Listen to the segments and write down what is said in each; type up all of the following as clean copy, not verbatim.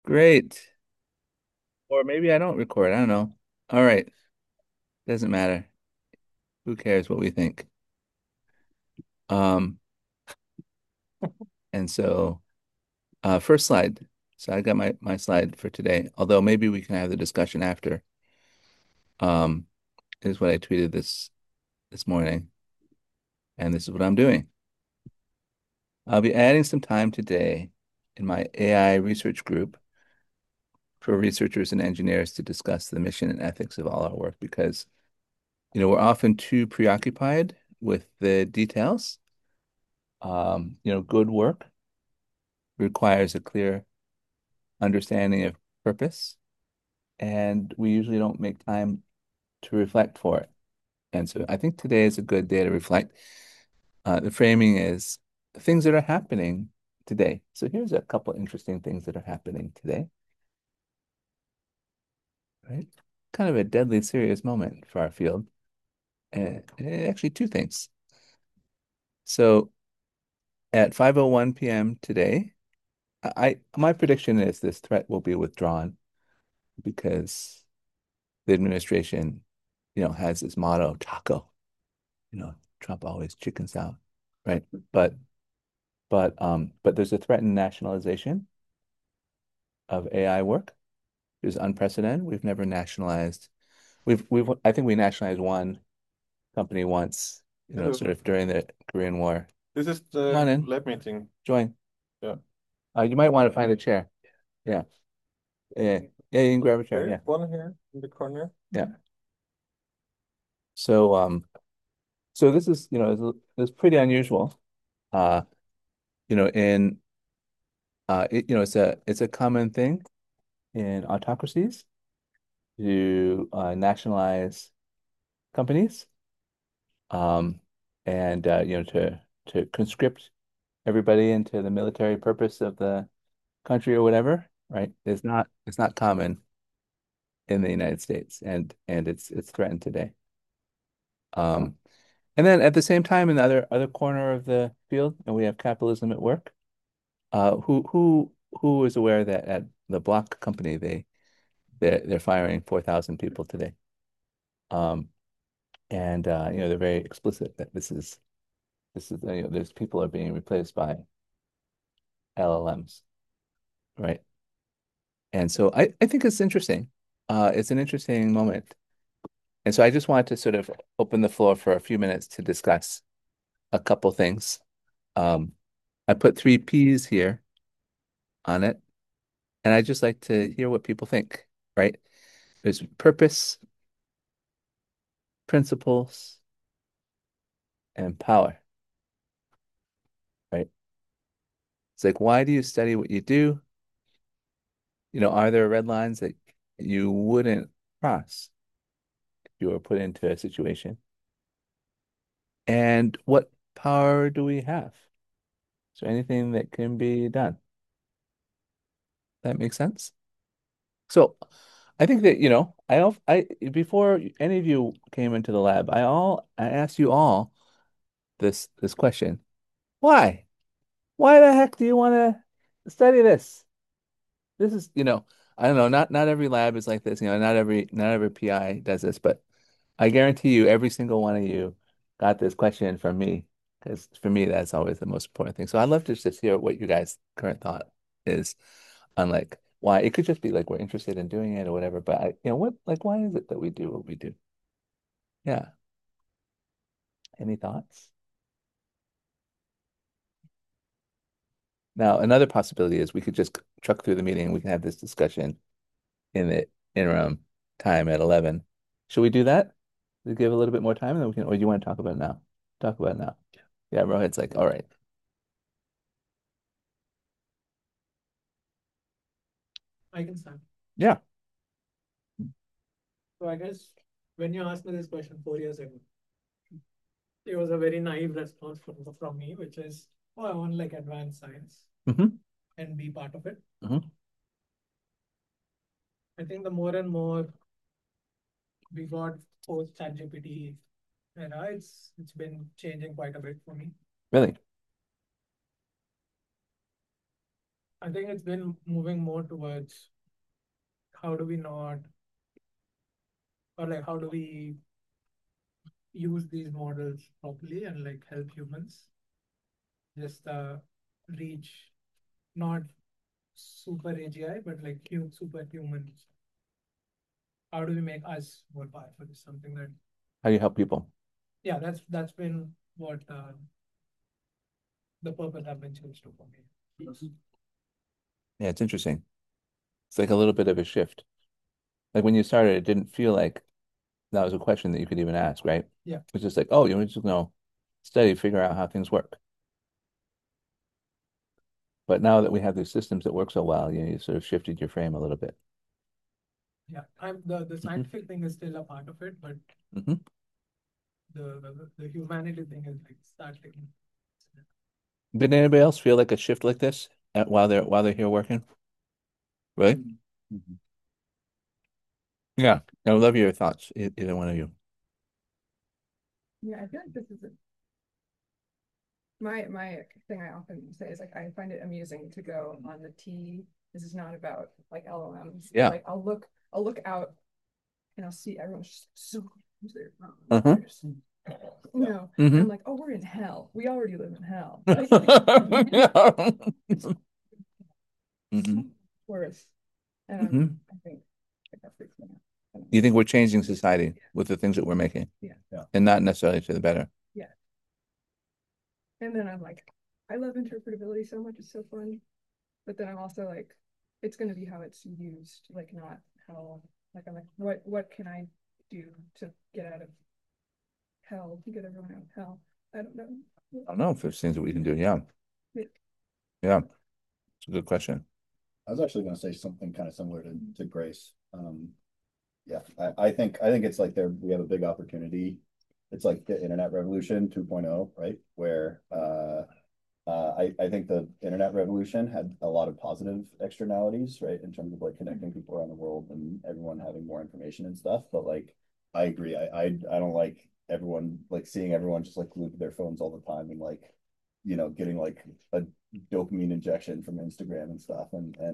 Great. Or maybe I don't record. I don't know. All right. Doesn't matter. Who cares what we think? Um, and so first slide. So I got my slide for today. Although maybe we can have the discussion after. Um, is what I tweeted this morning, and this is what I'm doing. I'll be adding some time today in my AI research group for researchers and engineers to discuss the mission and ethics of all our work because, we're often too preoccupied with the details. Good work requires a clear understanding of purpose, and we usually don't make time to reflect for it. And so I think today is a good day to reflect. The framing is things that are happening today. So here's a couple interesting things that are happening today, right? Kind of a deadly serious moment for our field. And actually two things. So at 5:01 p.m. today, my prediction is this threat will be withdrawn because the administration, has this motto, taco. Trump always chickens out, right? But there's a threatened nationalization of AI work. It's unprecedented. We've never nationalized. We've I think we nationalized one company once, Hello. sort of during the Korean War. This is Come on the in, lab meeting. join. Yeah. You might want to find a chair. Yeah, yeah, yeah. You can grab a chair. There is Yeah, one here in the corner. yeah. So so this is it's pretty unusual. Uh, in it's a common thing in autocracies to nationalize companies, um, and to conscript everybody into the military purpose of the country or whatever, right? It's not common in the United States, and it's threatened today. Um, and then at the same time, in the other corner of the field, and we have capitalism at work. Who is aware that at the Block company they're firing 4,000 people today? Um, and they're very explicit that this is there's people are being replaced by LLMs, right? And so I think it's interesting. It's an interesting moment. And so I just wanted to sort of open the floor for a few minutes to discuss a couple things. Um, I put three P's here on it, and I just like to hear what people think, right? There's purpose, principles, and power, right? It's like, why do you study what you do? Are there red lines that you wouldn't cross if you were put into a situation? And what power do we have? Is there anything that can be done? That makes sense? So I think that, before any of you came into the lab, I asked you all this question. Why? Why the heck do you want to study this? This is, I don't know, not every lab is like this, not every PI does this, but I guarantee you every single one of you got this question from me because for me that's always the most important thing. So I'd love to just hear what you guys' current thought is on like why it could just be like we're interested in doing it or whatever, but why is it that we do what we do? Yeah. Any thoughts? Now, another possibility is we could just truck through the meeting. We can have this discussion in the interim time at 11. Should we do that? We give a little bit more time and then we can, or do you want to talk about it now? Talk about it now. Yeah, Rohit's like, all right. I can start. Yeah. So I guess when you asked me this question 4 years ago, it was a very naive response from me, which is, oh, I want like advanced science Hmm. and be part of it. Hmm. I think the more and more we got post ChatGPT era, it's been changing quite a bit for me. Really? I think it's been moving more towards how do we not, or like how do we use these models properly and like help humans just reach not super AGI, but like super humans. How do we make us more powerful? Is something that, How do you help people? yeah, that's been what the purpose have been changed to for me. Yeah, it's interesting. It's like a little bit of a shift. Like when you started, it didn't feel like that was a question that you could even ask, right? Yeah, It's just like, oh, you just know, study, figure out how things work. But now that we have these systems that work so well, you sort of shifted your frame a little bit. yeah. The Hmm. scientific thing is still a part of it, but Hmm. the humanity thing is like starting. Did anybody else feel like a shift like this while they're here working? Really? Mhm. Yeah. I would love your thoughts, either one of you. Yeah, I feel like this is my thing I often say is like I find it amusing to go on the T. This is not about like LLMs. Yeah. Like I'll look out and I'll see everyone's just so there. Uh-huh. You know, and I'm Hmm. like, oh, we're in hell. We already live in hell. Like, Hmm. worse. And Hmm. I think like, that freaks me out. I don't You know. think we're changing society with the things that we're making, Yeah, Yeah. and not necessarily to the better. yeah. And then I'm like, I love interpretability so much. It's so fun. But then I'm also like, it's going to be how it's used, like not how, like I'm like, what can I do to get out of hell, to get everyone out of hell? I don't know. I don't know if there's things that we can do. Yeah. Yeah. It's a good question. I was actually going to say something kind of similar to Grace. Yeah, I think it's like there we have a big opportunity. It's like the internet revolution 2.0, right? Where I think the internet revolution had a lot of positive externalities, right? In terms of like connecting people around the world and everyone having more information and stuff. But like I agree. I don't like everyone like seeing everyone just like glued to their phones all the time and like, getting like a dopamine injection from Instagram and stuff.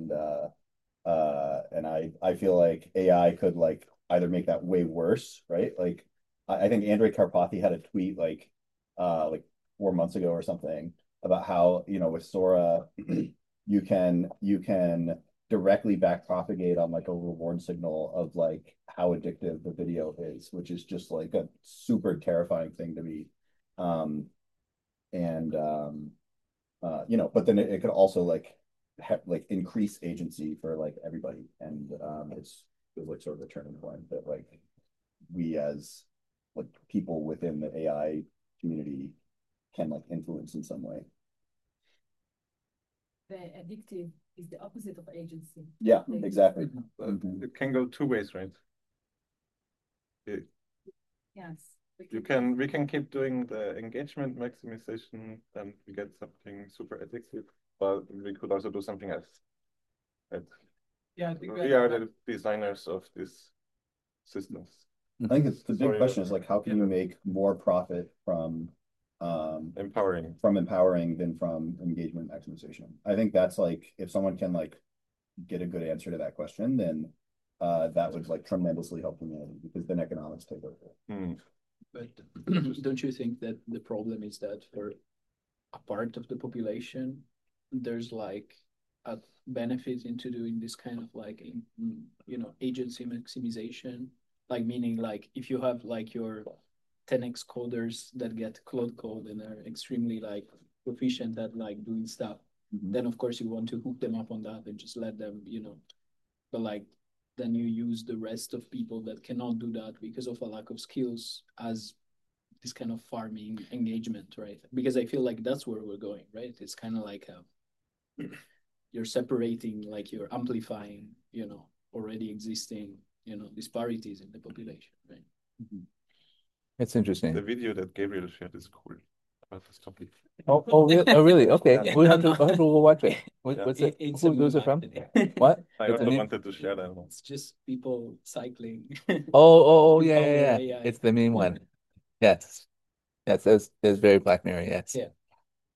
And I feel like AI could like either make that way worse, right? Like I think Andrei Karpathy had a tweet like 4 months ago or something about how, with Sora you can directly back propagate on like a reward signal of like how addictive the video is, which is just like a super terrifying thing to me. Um and but then it could also like increase agency for like everybody, and it's like sort of a turning point that like we as like people within the AI community can like influence in some way. The addictive is the opposite of agency. Yeah, Like, exactly. It can go two ways, right? It- yes. we can keep doing the engagement maximization and we get something super addictive, but we could also do something else. Right? Yeah, I think We are the designers of these systems. I think it's the big Sorry, question is like how can you make more profit empowering. from empowering than from engagement maximization? I think that's like if someone can like get a good answer to that question, then that would like tremendously help humanity because then economics take over. Hmm. But don't you think that the problem is that for a part of the population, there's like a benefit into doing this kind of like, agency maximization? Like meaning like if you have like your 10x coders that get Claude Code and are extremely like proficient at like doing stuff, then of course you want to hook them up on that and just let them, but like then you use the rest of people that cannot do that because of a lack of skills as this kind of farming engagement, right? Because I feel like that's where we're going, right? It's kind of like you're separating, like you're amplifying, already existing, disparities in the population, right? It's The interesting. video that Gabriel shared is cool about this topic. Oh, really? Oh, really? Okay. Yeah. We'll have to go watch it. Yeah. What's it? It's Who's it from? actually. What? I It's a also new. wanted to share that one. It's just people cycling. Oh, to yeah, power yeah, yeah. AI. It's the main one. Yes. Yes, there's very Black Mirror, yes. Yeah.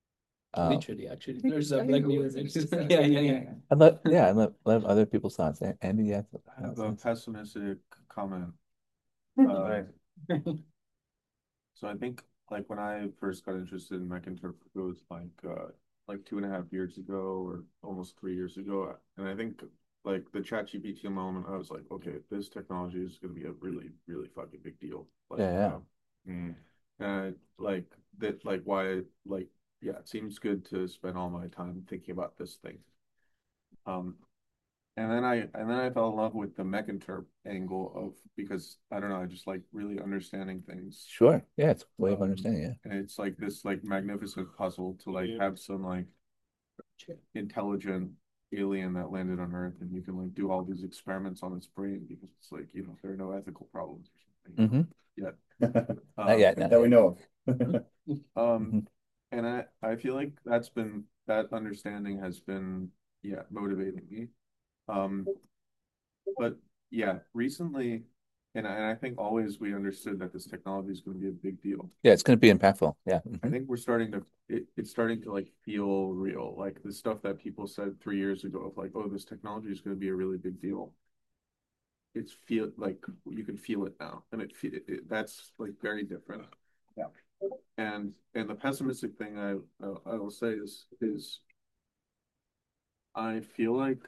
Literally, actually, there's a I Black think Mirror. Ulysses just said Yeah, it. yeah, yeah. I'd love other people's thoughts. Andy, yeah. I have a pessimistic comment. Right. So I think like when I first got interested in MechInterpret, it was like 2.5 years ago or almost 3 years ago. And I think like the ChatGPT moment, I was like, okay, this technology is going to be a really, really fucking big deal. Like, Yeah, yeah. like that, like why, like, yeah, it seems good to spend all my time thinking about this thing. Um, and then I fell in love with the mech angle of because I don't know, I just like really understanding things. Sure. Yeah, it's a way of Um, understanding, yeah. and it's like this like magnificent puzzle to like have some like intelligent alien that landed on Earth and you can like do all these experiments on its brain because it's like, there are no ethical problems or something Mm-hmm. yet. Not yet, not That we yet. know of. Um, Hmm. and I feel like that understanding has been, yeah, motivating me. Um, but yeah, recently, and I think always we understood that this technology is going to be a big deal. Yeah, it's going to be impactful. Yeah. I Hmm. think it's starting to like feel real. Like the stuff that people said 3 years ago of like, oh, this technology is going to be a really big deal. It's feel like you can feel it now, and that's like very different. Yeah. And the pessimistic thing I will say is I feel like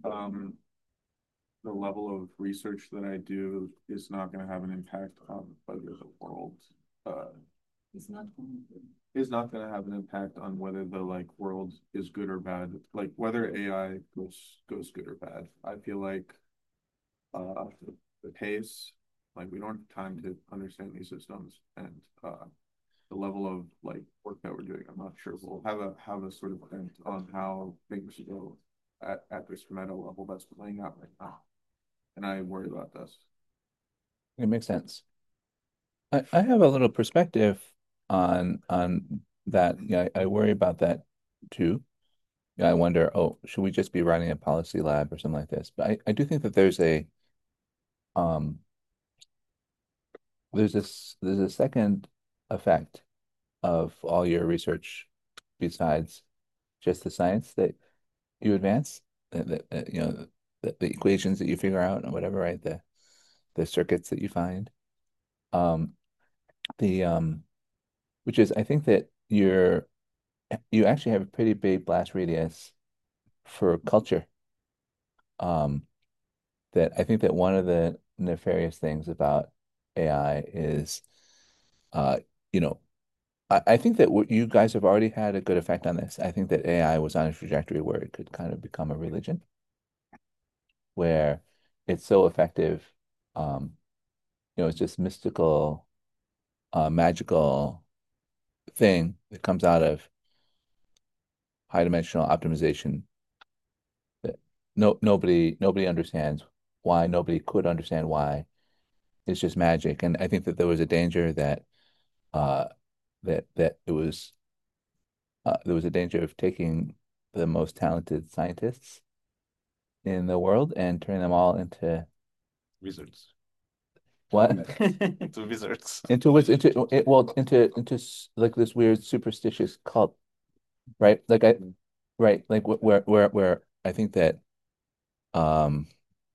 the level of research that I do is not going to have an impact on whether the world uh, It's not. is not going to have an impact on whether the like world is good or bad, like whether AI goes good or bad. I feel like the pace, like we don't have time to understand these systems, and the level of like work that we're doing, I'm not sure we'll have a sort of event on how things go at this meta level that's playing out right now, and I worry about this. It makes sense. I have a little perspective on that. Yeah, I worry about that too. Yeah, I wonder, oh, should we just be running a policy lab or something like this? But I do think that um there's a second effect of all your research besides just the science that you advance, the equations that you figure out or whatever, right? The circuits that you find. Um, the which is I think that you actually have a pretty big blast radius for culture. Um, that I think that one of the nefarious things about AI is, uh, you know, I think that you guys have already had a good effect on this. I think that AI was on a trajectory where it could kind of become a religion, where it's so effective. Um, it's just mystical, magical thing that comes out of high dimensional optimization that nobody understands why, nobody could understand why. It's just magic. And I think that there was a danger that uh that there was a danger of taking the most talented scientists in the world and turning them all into Wizards. what? To wizards. Into what's into it well into like this weird superstitious cult, right? Right, like where I think that um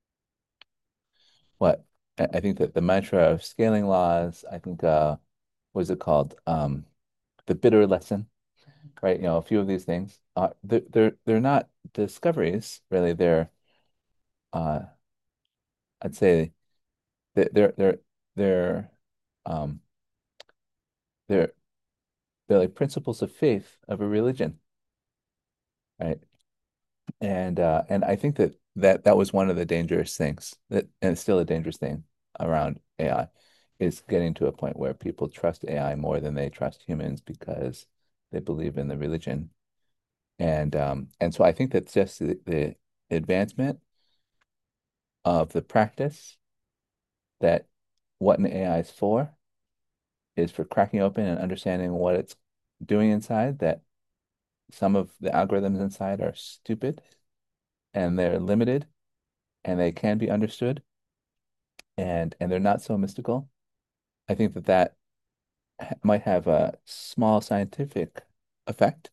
what I think that the mantra of scaling laws, I think what is it called? The bitter lesson, right? A few of these things they're not discoveries, really. Uh I'd say that they're um they're they're like principles of faith of a religion, right? And I think that was one of the dangerous things and it's still a dangerous thing around AI, is getting to a point where people trust AI more than they trust humans because they believe in the religion. And so I think that just the advancement of the practice that what an AI is for cracking open and understanding what it's doing inside, that some of the algorithms inside are stupid and they're limited and they can be understood and they're not so mystical. I think that might have a small scientific effect,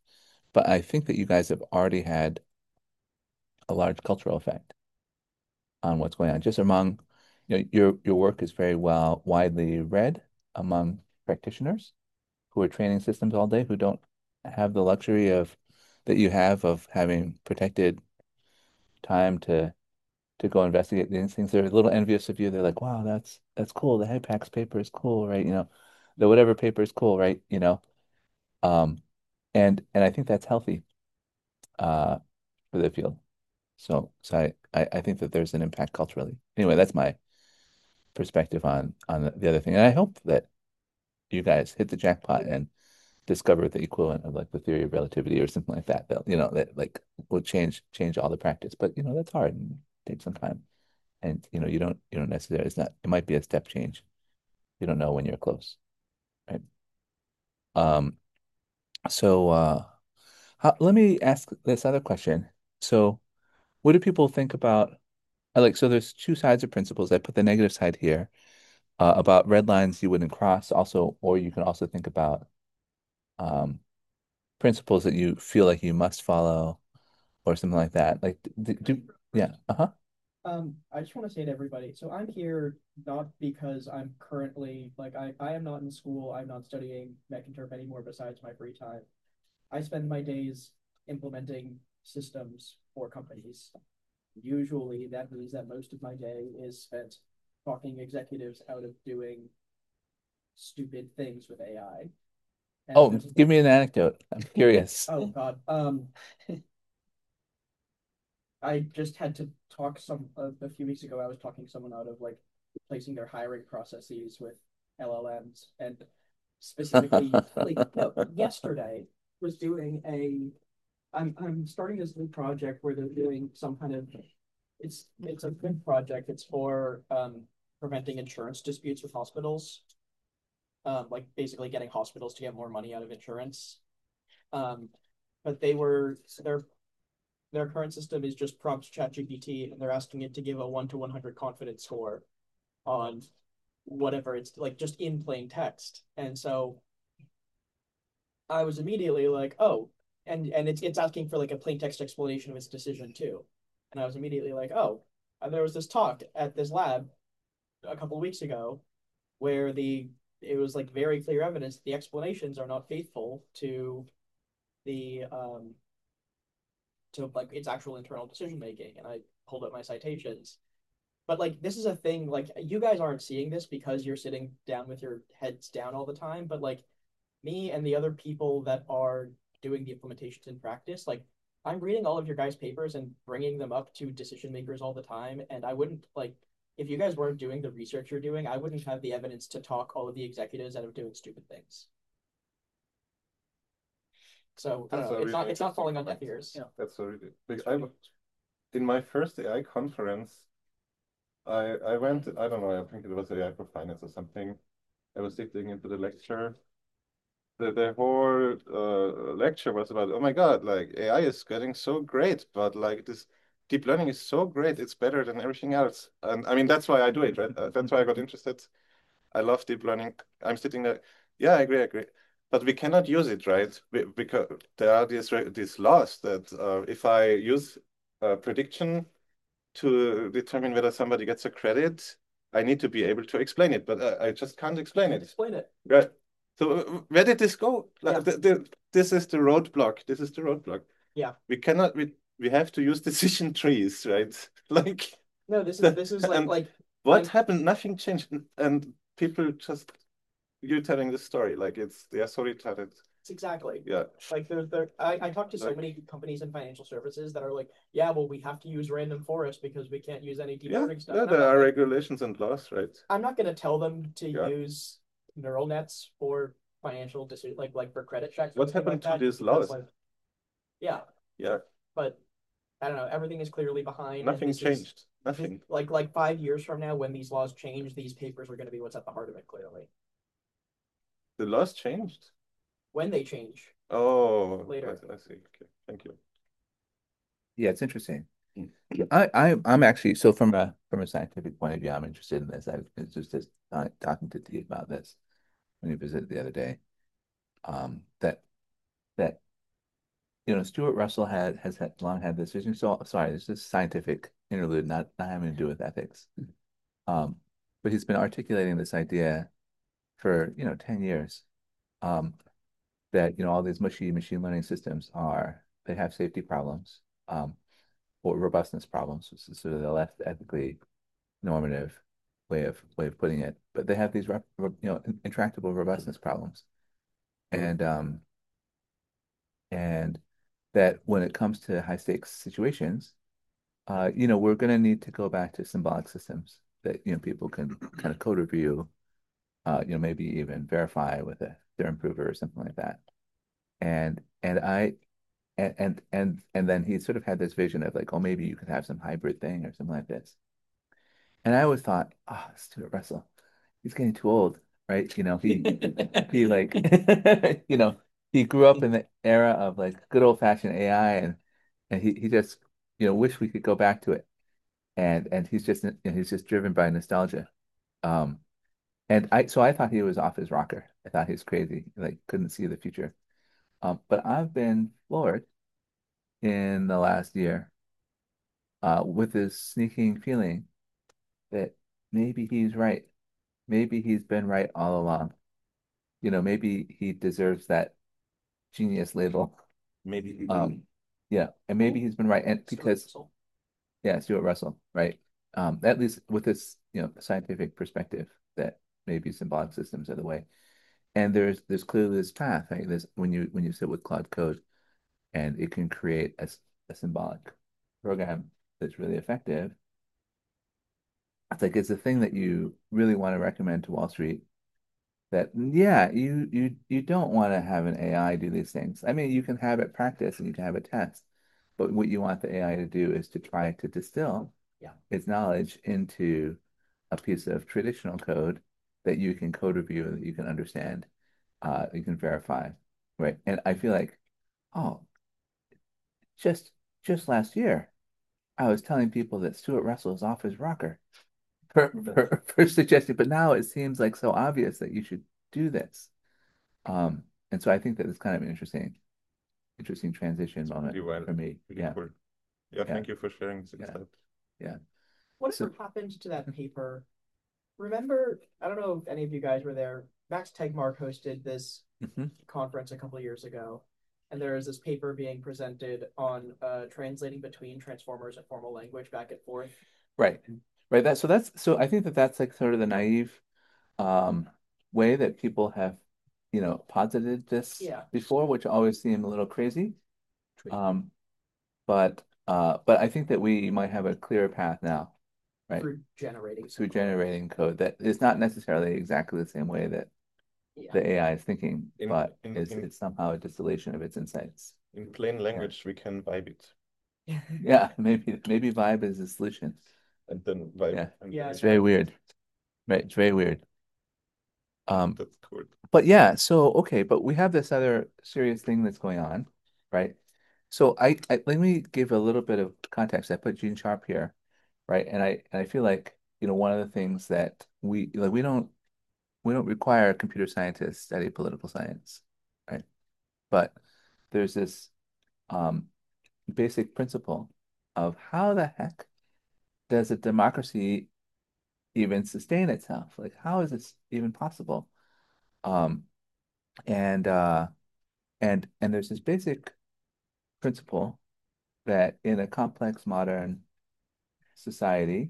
but I think that you guys have already had a large cultural effect on what's going on. Just among, your work is very well widely read among practitioners who are training systems all day, who don't have the luxury of that you have of having protected time to go investigate these things. They're a little envious of you. They're like, wow, that's cool. The HIPACS paper is cool, right? The whatever paper is cool, right? Um, and I think that's healthy uh for the field. So I think that there's an impact culturally. Anyway, that's my perspective on the other thing. And I hope that you guys hit the jackpot and discover the equivalent of like the theory of relativity or something like that. That like will change all the practice. But that's hard and takes some time. And you don't necessarily, it might be a step change. You don't know when you're close, right? Um, so let me ask this other question. So what do people think about so there's two sides of principles. I put the negative side here about red lines you wouldn't cross also, or you can also think about um, principles that you feel like you must follow or something like that. Like, yeah, uh-huh. I just want to say to everybody, so I'm here not because I'm currently like I am not in school, I'm not studying Mech anymore besides my free time. I spend my days implementing systems for companies. Usually that means that most of my day is spent talking executives out of doing stupid things with AI. Oh, And give me an anecdote. I'm curious. oh God. I just had to talk a few weeks ago. I was talking someone out of like replacing their hiring processes with LLMs, and specifically, like no, yesterday was doing a. I'm starting this new project where they're doing some kind of. It's a good project. It's for preventing insurance disputes with hospitals. Like basically getting hospitals to get more money out of insurance. Um, but their current system is just prompt ChatGPT, and they're asking it to give a 1 to 100 confidence score on whatever it's like, just in plain text. And so I was immediately like, oh, and it's asking for like a plain text explanation of its decision too. And I was immediately like, oh, there was this talk at this lab a couple of weeks ago where it was like very clear evidence that the explanations are not faithful the to like its actual internal decision making. And I pulled up my citations. But like this is a thing, like you guys aren't seeing this because you're sitting down with your heads down all the time, but like me and the other people that are doing the implementations in practice, like I'm reading all of your guys' papers and bringing them up to decision makers all the time. And I wouldn't like, if you guys weren't doing the research you're doing, I wouldn't have the evidence to talk all of the executives out of doing stupid things. So I don't know. It's not falling on deaf ears. Yeah. That's a really big. In my first AI conference, I went. I don't know. I think it was AI for finance or something. I was sitting into the lecture. The whole lecture was about, oh my God, like AI is getting so great, but like this deep learning is so great, it's better than everything else. And I mean, that's why I do it, right? That's why I got interested. I love deep learning. I'm sitting there. Yeah, I agree. But we cannot use it, right? Because there are these laws that if I use prediction to determine whether somebody gets a credit, I need to be able to explain it, but I just can't explain it. Explain it. Right. So where did this go? Like, Yeah. this is the roadblock. This is the roadblock. Yeah. We cannot. We have to use decision trees, right? Like no, this is like what happened? Nothing changed, and people just you telling the story like they are storytellers. It's exactly. Yeah. Like I talked to so many companies in financial services that are like, yeah, well, we have to use random forest because we can't use any deep learning stuff. Yeah, there are regulations and laws, right? I'm not going to tell them to use neural nets for financial decision, like for credit checks. What happened to these laws? Yeah. Yeah. But I don't know. Everything is clearly behind. Nothing changed. Nothing. Like 5 years from now, when these laws change, these papers are going to be what's at the heart of it. Clearly, the laws changed. When they change. Oh, later. I see. Okay, thank you. Yeah, it's interesting. I'm actually, so from a scientific point of view, I'm interested in this. I was just talking to Dee about this when he visited the other day. That Stuart Russell long had this vision. So sorry, it's just scientific interlude, not having to do with ethics. Um, but he's been articulating this idea for 10 years, um, that all these mushy machine learning systems they have safety problems, or robustness problems, which is sort of the less ethically normative way of putting it. But they have these intractable robustness problems, and and that when it comes to high stakes situations, we're going to need to go back to symbolic systems that people can kind of code review, maybe even verify with their improver or something like that. And I and then he sort of had this vision of like, oh, maybe you could have some hybrid thing or something like this. And I always thought, oh, Stuart Russell, he's getting too old, right? He like he grew up in the era of like good old fashioned AI, and he just wish we could go back to it. And he's just driven by nostalgia. Um and I thought he was off his rocker. I thought he was crazy, like couldn't see the future. But I've been floored in the last year, with this sneaking feeling that maybe he's right. Maybe he's been right all along. Maybe he deserves that genius label. Maybe Yeah, and maybe he's been right, and because yeah, Stuart Russell, right? At least with this, scientific perspective that maybe symbolic systems are the way. And there's clearly this path, right? There's when you sit with Claude Code and it can create a symbolic program that's really effective. It's like it's a thing that you really want to recommend to Wall Street. That yeah, you don't want to have an AI do these things. I mean, you can have it practice and you can have it test, but what you want the AI to do is to try to distill its knowledge into a piece of traditional code that you can code review, that you can understand, you can verify, right? And I feel like, oh, just just last year, I was telling people that Stuart Russell is off his rocker for suggesting, but now it seems like so obvious that you should do this. And so I think that it's kind of an interesting transition moment pretty well, for me. pretty Yeah, cool. Yeah, yeah, thank you for sharing this yeah, insight. yeah. Whatever So, happened to that paper? Remember, I don't know if any of you guys were there. Max Tegmark hosted this mhm. conference a couple of years ago, and there is this paper being presented on translating between transformers and formal language back and forth. Right, right. So I think that that's like sort of the naive, um, way that people have, posited this Yeah. before, which always seemed a little crazy. Um, but I think that we might have a clearer path now, right? Through generating Through symbolic. generating code that is not necessarily exactly the same way that Yeah. the AI is thinking, In but in it's in, it's somehow a distillation of its insights. in plain language, we can vibe it, Yeah, maybe Vibe is the solution. and then vibe, Yeah, and Yeah, it's very weird. Right, it's very weird. Um, that's cool. but yeah, so okay, but we have this other serious thing that's going on, right? So I let me give a little bit of context. I put Gene Sharp here, right? And I feel like, one of the things that we don't require computer scientists to study political science, right? But there's this um basic principle of how the heck does a democracy even sustain itself? Like, how is this even possible? Um, and there's this basic principle that in a complex modern society,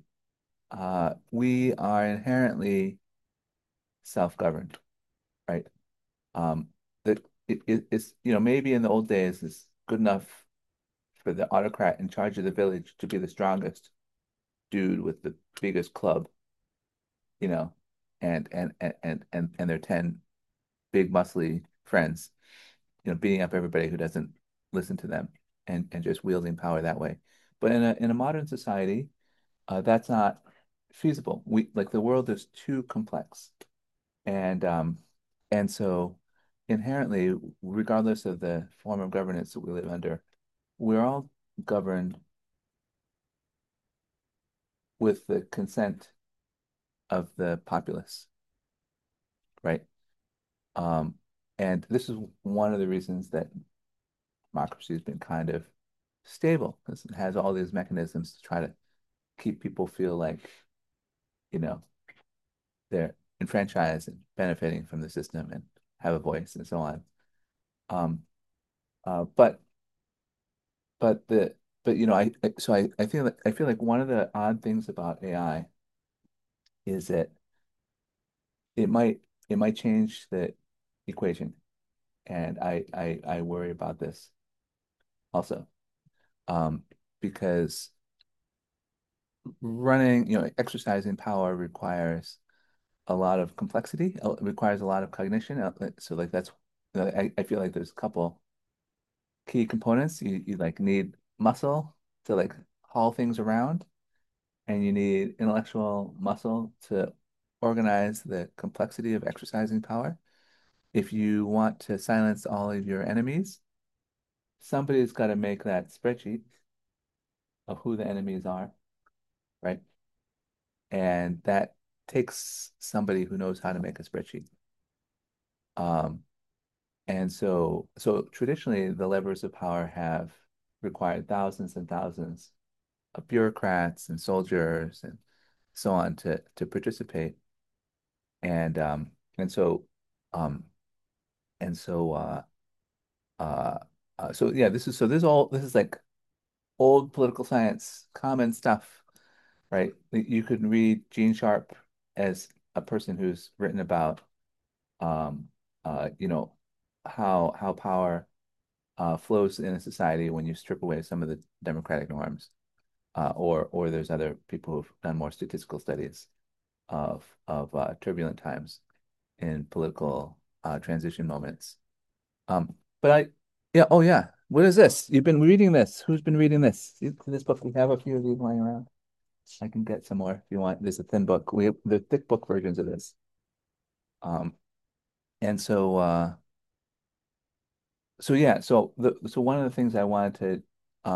we are inherently self-governed, right? That it's, maybe in the old days it's good enough for the autocrat in charge of the village to be the strongest dude with the biggest club, you know, and their 10 big muscly friends, beating up everybody who doesn't listen to them, and just wielding power that way. But in a modern society, that's not feasible. We like the world is too complex. And so inherently, regardless of the form of governance that we live under, we're all governed with the consent of the populace, right? Um, and this is one of the reasons that democracy has been kind of stable because it has all these mechanisms to try to keep people feel like, you know, they're enfranchised and benefiting from the system and have a voice and so on. Um, uh, but but the but I feel like one of the odd things about AI is that it might it might change the equation, and I worry about this also, um, because running, exercising power requires a lot of complexity, requires a lot of cognition. So like that's, I feel like there's a couple key components. You like need muscle to like haul things around, and you need intellectual muscle to organize the complexity of exercising power. If you want to silence all of your enemies, somebody's got to make that spreadsheet of who the enemies are, right? And that takes somebody who knows how to make a spreadsheet. Um, and so traditionally, the levers of power have required thousands and thousands of bureaucrats and soldiers and so on to participate. And um, and so um, and so uh, so yeah, this is like old political science, common stuff, right? You could read Gene Sharp as a person who's written about um, you know, how power flows in a society when you strip away some of the democratic norms. Or there's other people who've done more statistical studies of turbulent times in political transition moments. But yeah, oh yeah. What is this? You've been reading this. Who's been reading this? This book, we have a few of these lying around. I can get some more if you want. There's a thin book. We have the thick book versions of this. Um, and so yeah, so one of the things I wanted to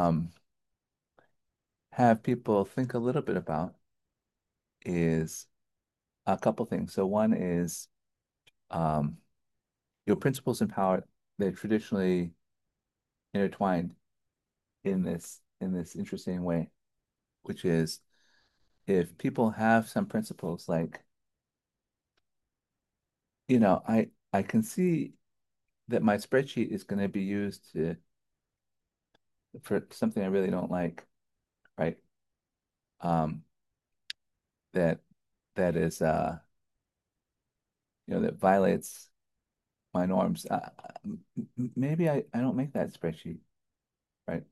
have people think a little bit about is a couple things. So one is um, your principles and power, they're traditionally intertwined in this interesting way, which is if people have some principles like, I can see that my spreadsheet is going to be used for something I really don't like, right? Um, that that is that violates my norms. Maybe I don't make that spreadsheet, right?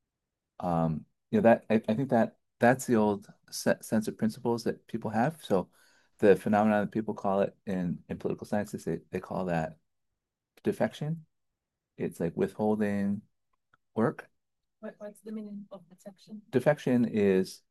I think that's the old sense of principles that people have. So the phenomenon that people call it in political science is they call that defection. It's like withholding work. What's the meaning of the section? Defection is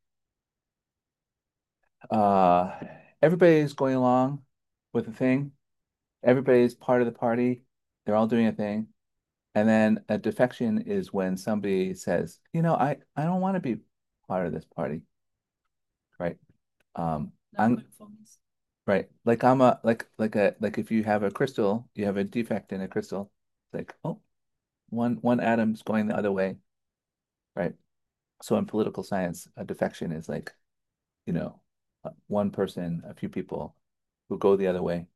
uh everybody's going along with a thing. Everybody's part of the party. They're all doing a thing. And then a defection is when somebody says, I don't want to be part of this party, right? I'm Non-conformist. right. Like I'm a like if you have a crystal, you have a defect in a crystal. It's like, oh, one atom's going the other way, right? So in political science, a defection is like, one person, a few people who go the other way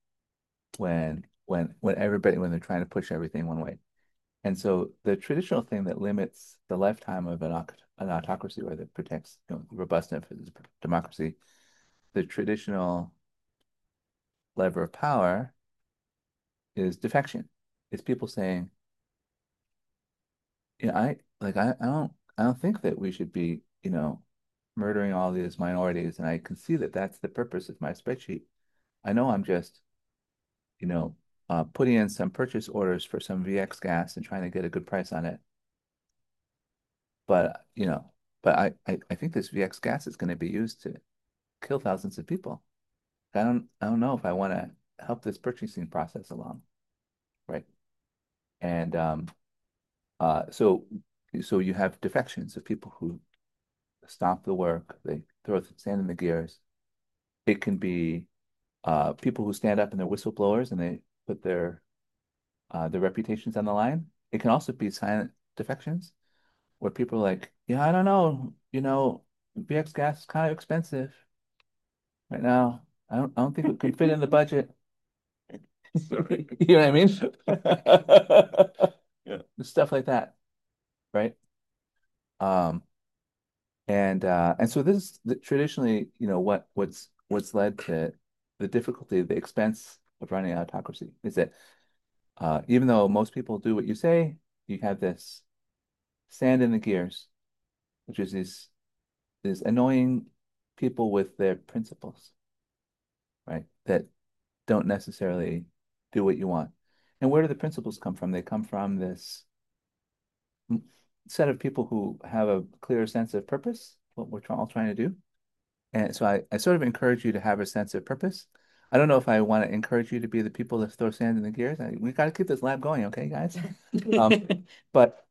when they're trying to push everything one way. And so the traditional thing that limits the lifetime of an autocracy or that protects, the robustness of democracy, the traditional lever of power is defection. It's people saying, I don't think that we should be, murdering all these minorities, and I can see that that's the purpose of my spreadsheet. I know I'm just, you know, putting in some purchase orders for some VX gas and trying to get a good price on it. But, I think this VX gas is going to be used to kill thousands of people. I don't know if I want to help this purchasing process along, right? And so you have defections of people who stop the work, they throw sand in the gears. It can be people who stand up and they're whistleblowers and they put their reputations on the line. It can also be silent defections where people are like, yeah, I don't know, VX gas is kind of expensive right now. I don't think it could fit in the budget. You know what I mean? Yeah. Stuff like that, right? Um, and so this is traditionally, what's led to the difficulty, the expense of running an autocracy is that even though most people do what you say, you have this sand in the gears, which is these annoying people with their principles, right? That don't necessarily do what you want. And where do the principles come from? They come from this set of people who have a clear sense of purpose, what we're all trying to do. And so I sort of encourage you to have a sense of purpose. I don't know if I want to encourage you to be the people that throw sand in the gears. We got to keep this lab going, okay, guys? But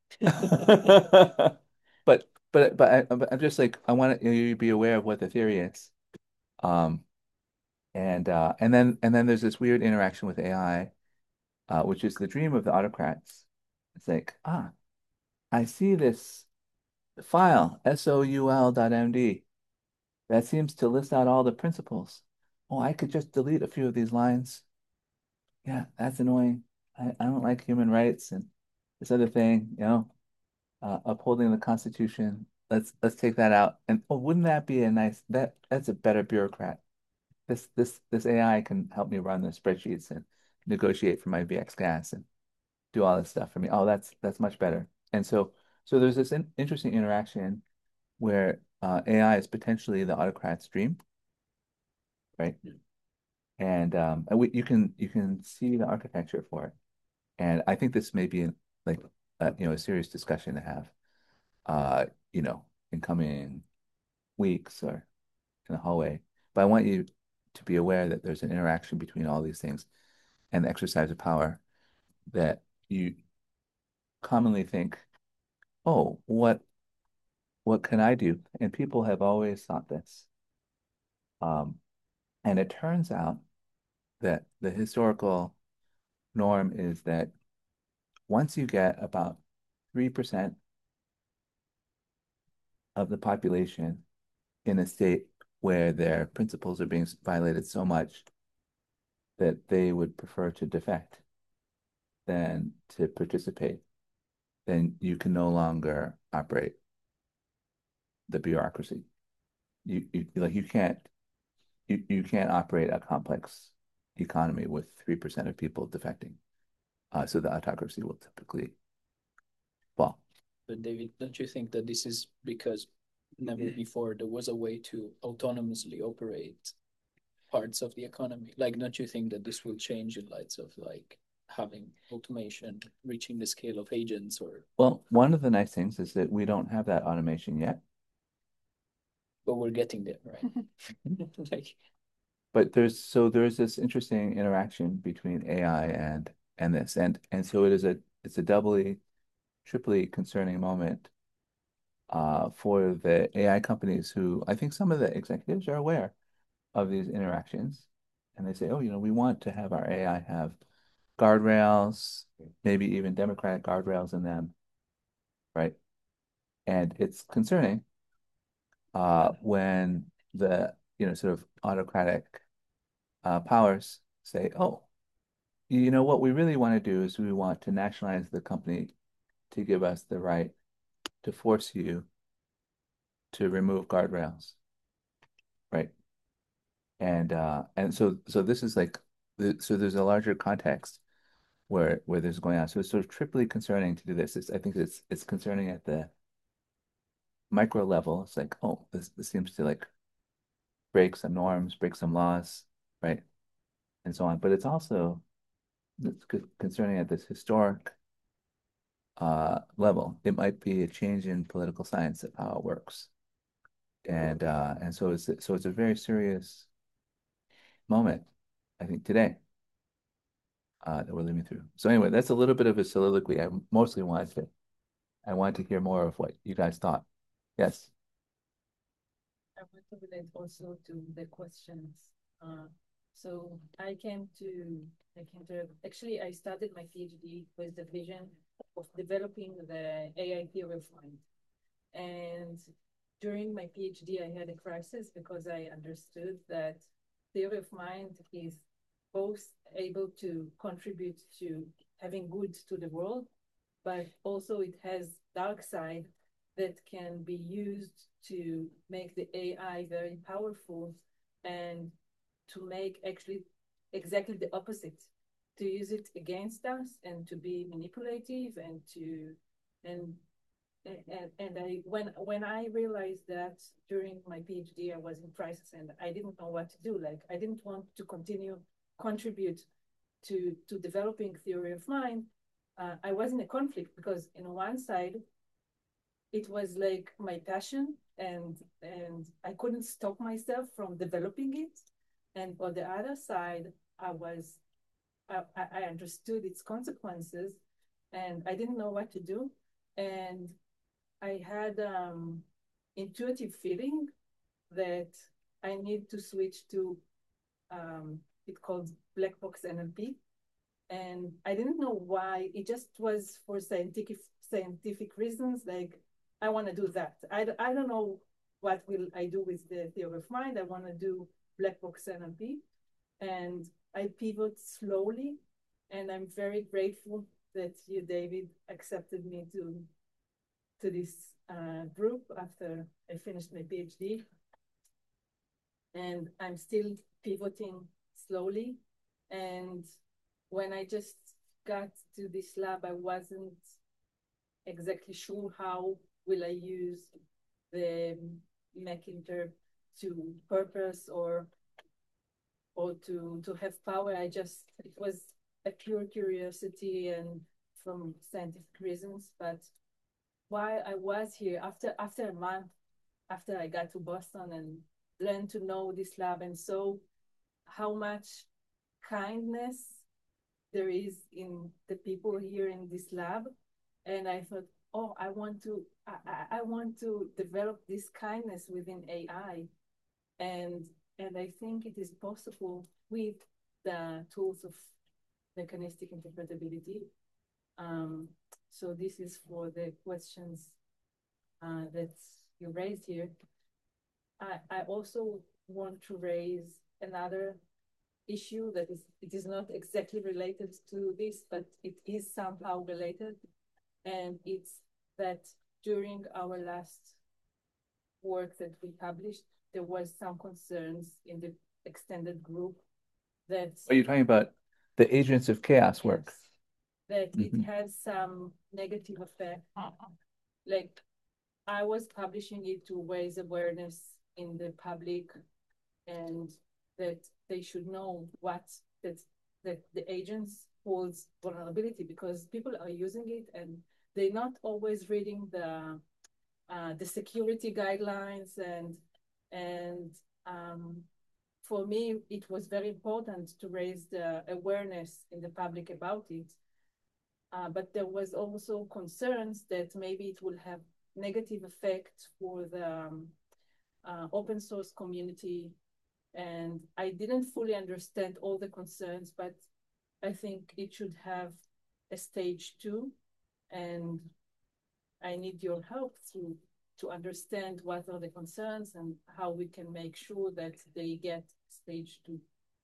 but I'm just like I want you to be aware of what the theory is. Um, and then there's this weird interaction with AI, which is the dream of the autocrats. It's like, I see this file, soul.md, that seems to list out all the principles. Oh, I could just delete a few of these lines. Yeah, that's annoying. I don't like human rights and this other thing, upholding the Constitution. Let's take that out. And oh, wouldn't that be a nice that's a better bureaucrat. This AI can help me run the spreadsheets and negotiate for my VX gas and do all this stuff for me. Oh, that's much better. And so there's this interesting interaction where AI is potentially the autocrat's dream, right? And you can see the architecture for it. And I think this may be like a serious discussion to have, uh, in coming weeks or in the hallway. But I want you to be aware that there's an interaction between all these things and the exercise of power that you commonly think, oh, what can I do? And people have always thought this. Um, and it turns out that the historical norm is that once you get about 3% of the population in a state where their principles are being violated so much that they would prefer to defect than to participate, then you can no longer operate the bureaucracy. You can't operate a complex economy with 3% of people defecting. So the autocracy will typically fall. But David, don't you think that this is because never before there was a way to autonomously operate parts of the economy? Like, don't you think that this will change in light of like having automation reaching the scale of agents or Well, one of the nice things is that we don't have that automation yet, but we're getting there, right? Like, but there's this interesting interaction between AI and this, and so it's a doubly, triply concerning moment for the AI companies who I think some of the executives are aware of these interactions, and they say, oh, we want to have our AI have guardrails, maybe even democratic guardrails in them, right? And it's concerning when the sort of autocratic powers say, oh, what we really want to do is we want to nationalize the company to give us the right to force you to remove guardrails, right? And so this is like so there's a larger context where this is going on. So it's sort of triply concerning to do this. I think it's concerning at the micro level. It's like, oh, this seems to like break some norms, break some laws, right? And so on. But it's concerning at this historic level. It might be a change in political science of how it works. And so it's a very serious moment, I think, today that we're living through. So anyway, that's a little bit of a soliloquy. I wanted to hear more of what you guys thought. Yes. I want to relate also to the questions. So actually I started my PhD with the vision of developing the AI theory of mind. And during my PhD, I had a crisis because I understood that theory of mind is both able to contribute to having good to the world, but also it has dark side that can be used to make the AI very powerful and to make actually exactly the opposite, to use it against us and to be manipulative and to and and I when I realized that during my PhD I was in crisis and I didn't know what to do. Like I didn't want to continue contribute to developing theory of mind. I was in a conflict because in one side it was like my passion and I couldn't stop myself from developing it, and on the other side I understood its consequences and I didn't know what to do, and I had intuitive feeling that I need to switch to it called black box NLP, and I didn't know why. It just was for scientific reasons. Like I want to do that. I don't know what will I do with the theory of mind. I want to do black box NLP, and I pivot slowly, and I'm very grateful that you, David, accepted me to this group after I finished my PhD. And I'm still pivoting slowly. And when I just got to this lab, I wasn't exactly sure how will I use the Macinter to purpose or to have power. It was a pure curiosity and from scientific reasons. But while I was here, after a month, after I got to Boston and learned to know this lab and saw how much kindness there is in the people here in this lab, and I thought, oh, I want to develop this kindness within AI, and I think it is possible with the tools of mechanistic interpretability. Um, so this is for the questions that you raised here. I also want to raise another issue that it is not exactly related to this, but it is somehow related. And it's that during our last work that we published, there was some concerns in the extended group that Are you talking about the Agents of Chaos work? yes, that it has some negative effect. Like I was publishing it to raise awareness in the public and that they should know that the agents holds vulnerability because people are using it and they're not always reading the security guidelines and for me it was very important to raise the awareness in the public about it. But there was also concerns that maybe it will have negative effect for the open source community. And I didn't fully understand all the concerns, but I think it should have a stage 2. And I need your help to understand what are the concerns and how we can make sure that they get stage 2.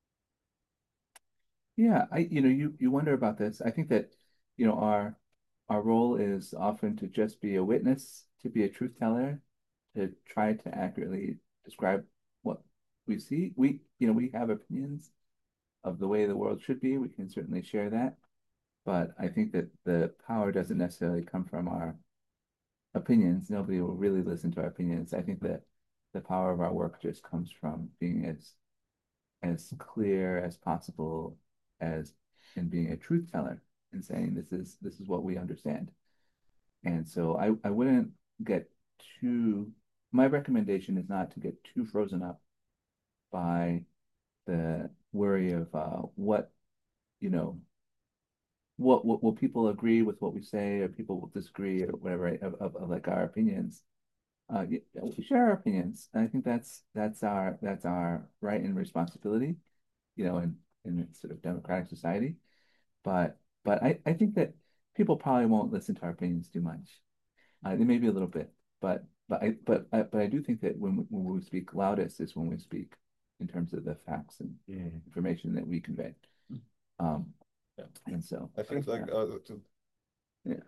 Yeah, you wonder about this. I think that, our role is often to just be a witness, to be a truth teller, to try to accurately describe what we see. We have opinions of the way the world should be. We can certainly share that. But I think that the power doesn't necessarily come from our opinions. Nobody will really listen to our opinions. I think that the power of our work just comes from being as clear as possible as in being a truth teller and saying this is what we understand. And so I wouldn't get too my recommendation is not to get too frozen up by the worry of what you know what will people agree with what we say or people will disagree or whatever, right, of like our opinions. We share our opinions, and I think that's our right and responsibility, in sort of democratic society. But I think that people probably won't listen to our opinions too much. They may be a little bit, but I do think that when we speak loudest is when we speak in terms of the facts and information that we convey. Um, Yeah. and so I think like yeah.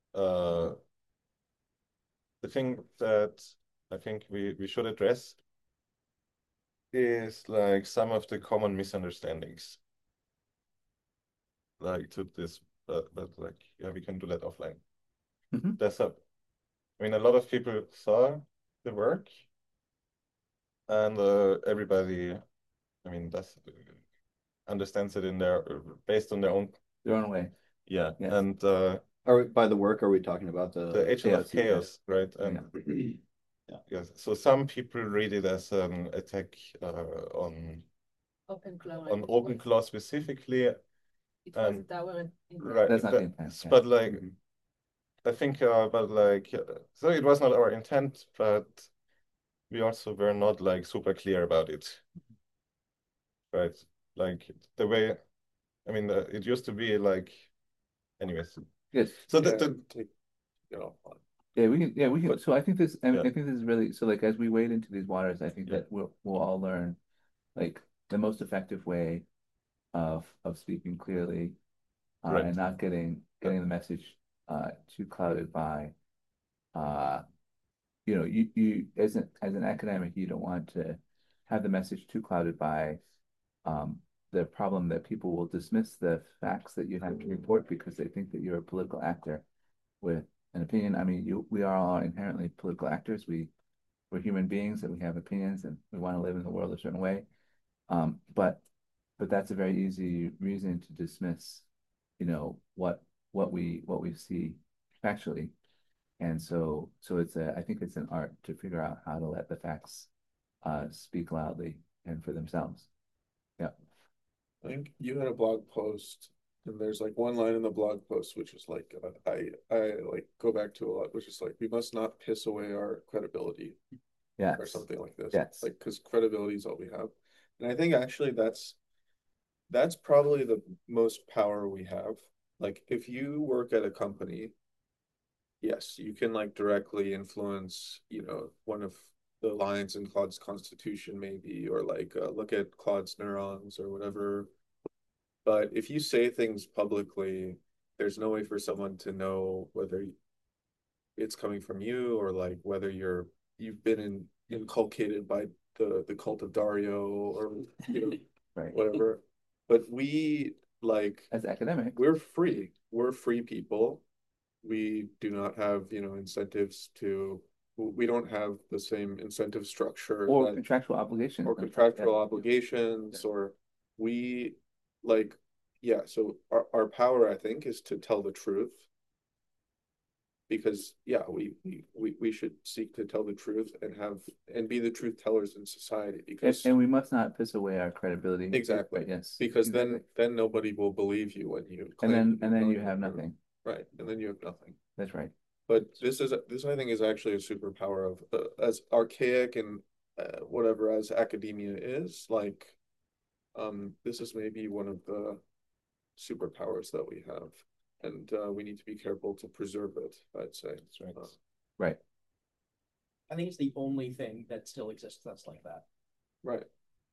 The thing that I think we should address is like some of the common misunderstandings like to this, but like yeah, we can do that offline. That's up. I mean, a lot of people saw the work, and everybody, I mean, that's understands it in their based on their own way. Yeah, Yes. and By the work, are we talking about the Agent of Chaos, right? And yeah. yes, so some people read it as an attack on OpenClaw specifically. It wasn't our intent. Right, That's not the intent. Yeah. but like I think, but like so it was not our intent, but we also were not like super clear about it, right? Like the way, I mean, it used to be like, anyways. Yes. So yeah, we can. Yeah, we can. But- so I think this. I Yeah. think this is really. So like as we wade into these waters, I think that we'll all learn, like the most effective way of speaking clearly, Right. and not getting the message too clouded by, you as an academic, you don't want to have the message too clouded by the problem that people will dismiss the facts that you have to report because they think that you're a political actor with an opinion. I mean, we are all inherently political actors. We're human beings and we have opinions and we want to live in the world a certain way. But that's a very easy reason to dismiss, what we see factually. And so I think it's an art to figure out how to let the facts speak loudly and for themselves. Yeah. I think you had a blog post, and there's like one line in the blog post which is like I like go back to a lot, which is like we must not piss away our credibility, Yeah. or something like this. Yes. Like because credibility is all we have, and I think actually that's probably the most power we have. Like if you work at a company, yes, you can like directly influence, one of the lines in Claude's constitution maybe, or like look at Claude's neurons or whatever. But if you say things publicly, there's no way for someone to know whether it's coming from you or like whether you've been inculcated by the cult of Dario or Right. whatever. But we As academic, we're free. We're free people. We do not have, incentives we don't have the same incentive structure or contractual obligations, or contractual obligations, or we so our power, I think, is to tell the truth. Because we should seek to tell the truth and be the truth tellers in society, because and we must not piss away our credibility. Exactly. Right, yes. Because exactly. then nobody will believe you when you and then you have nothing. Right, and then you have nothing. That's right. But this I think is actually a superpower of as archaic and whatever as academia is, this is maybe one of the superpowers that we have, and we need to be careful to preserve it, I'd say. That's right. Right. I think it's the only thing that still exists that's like that. Right.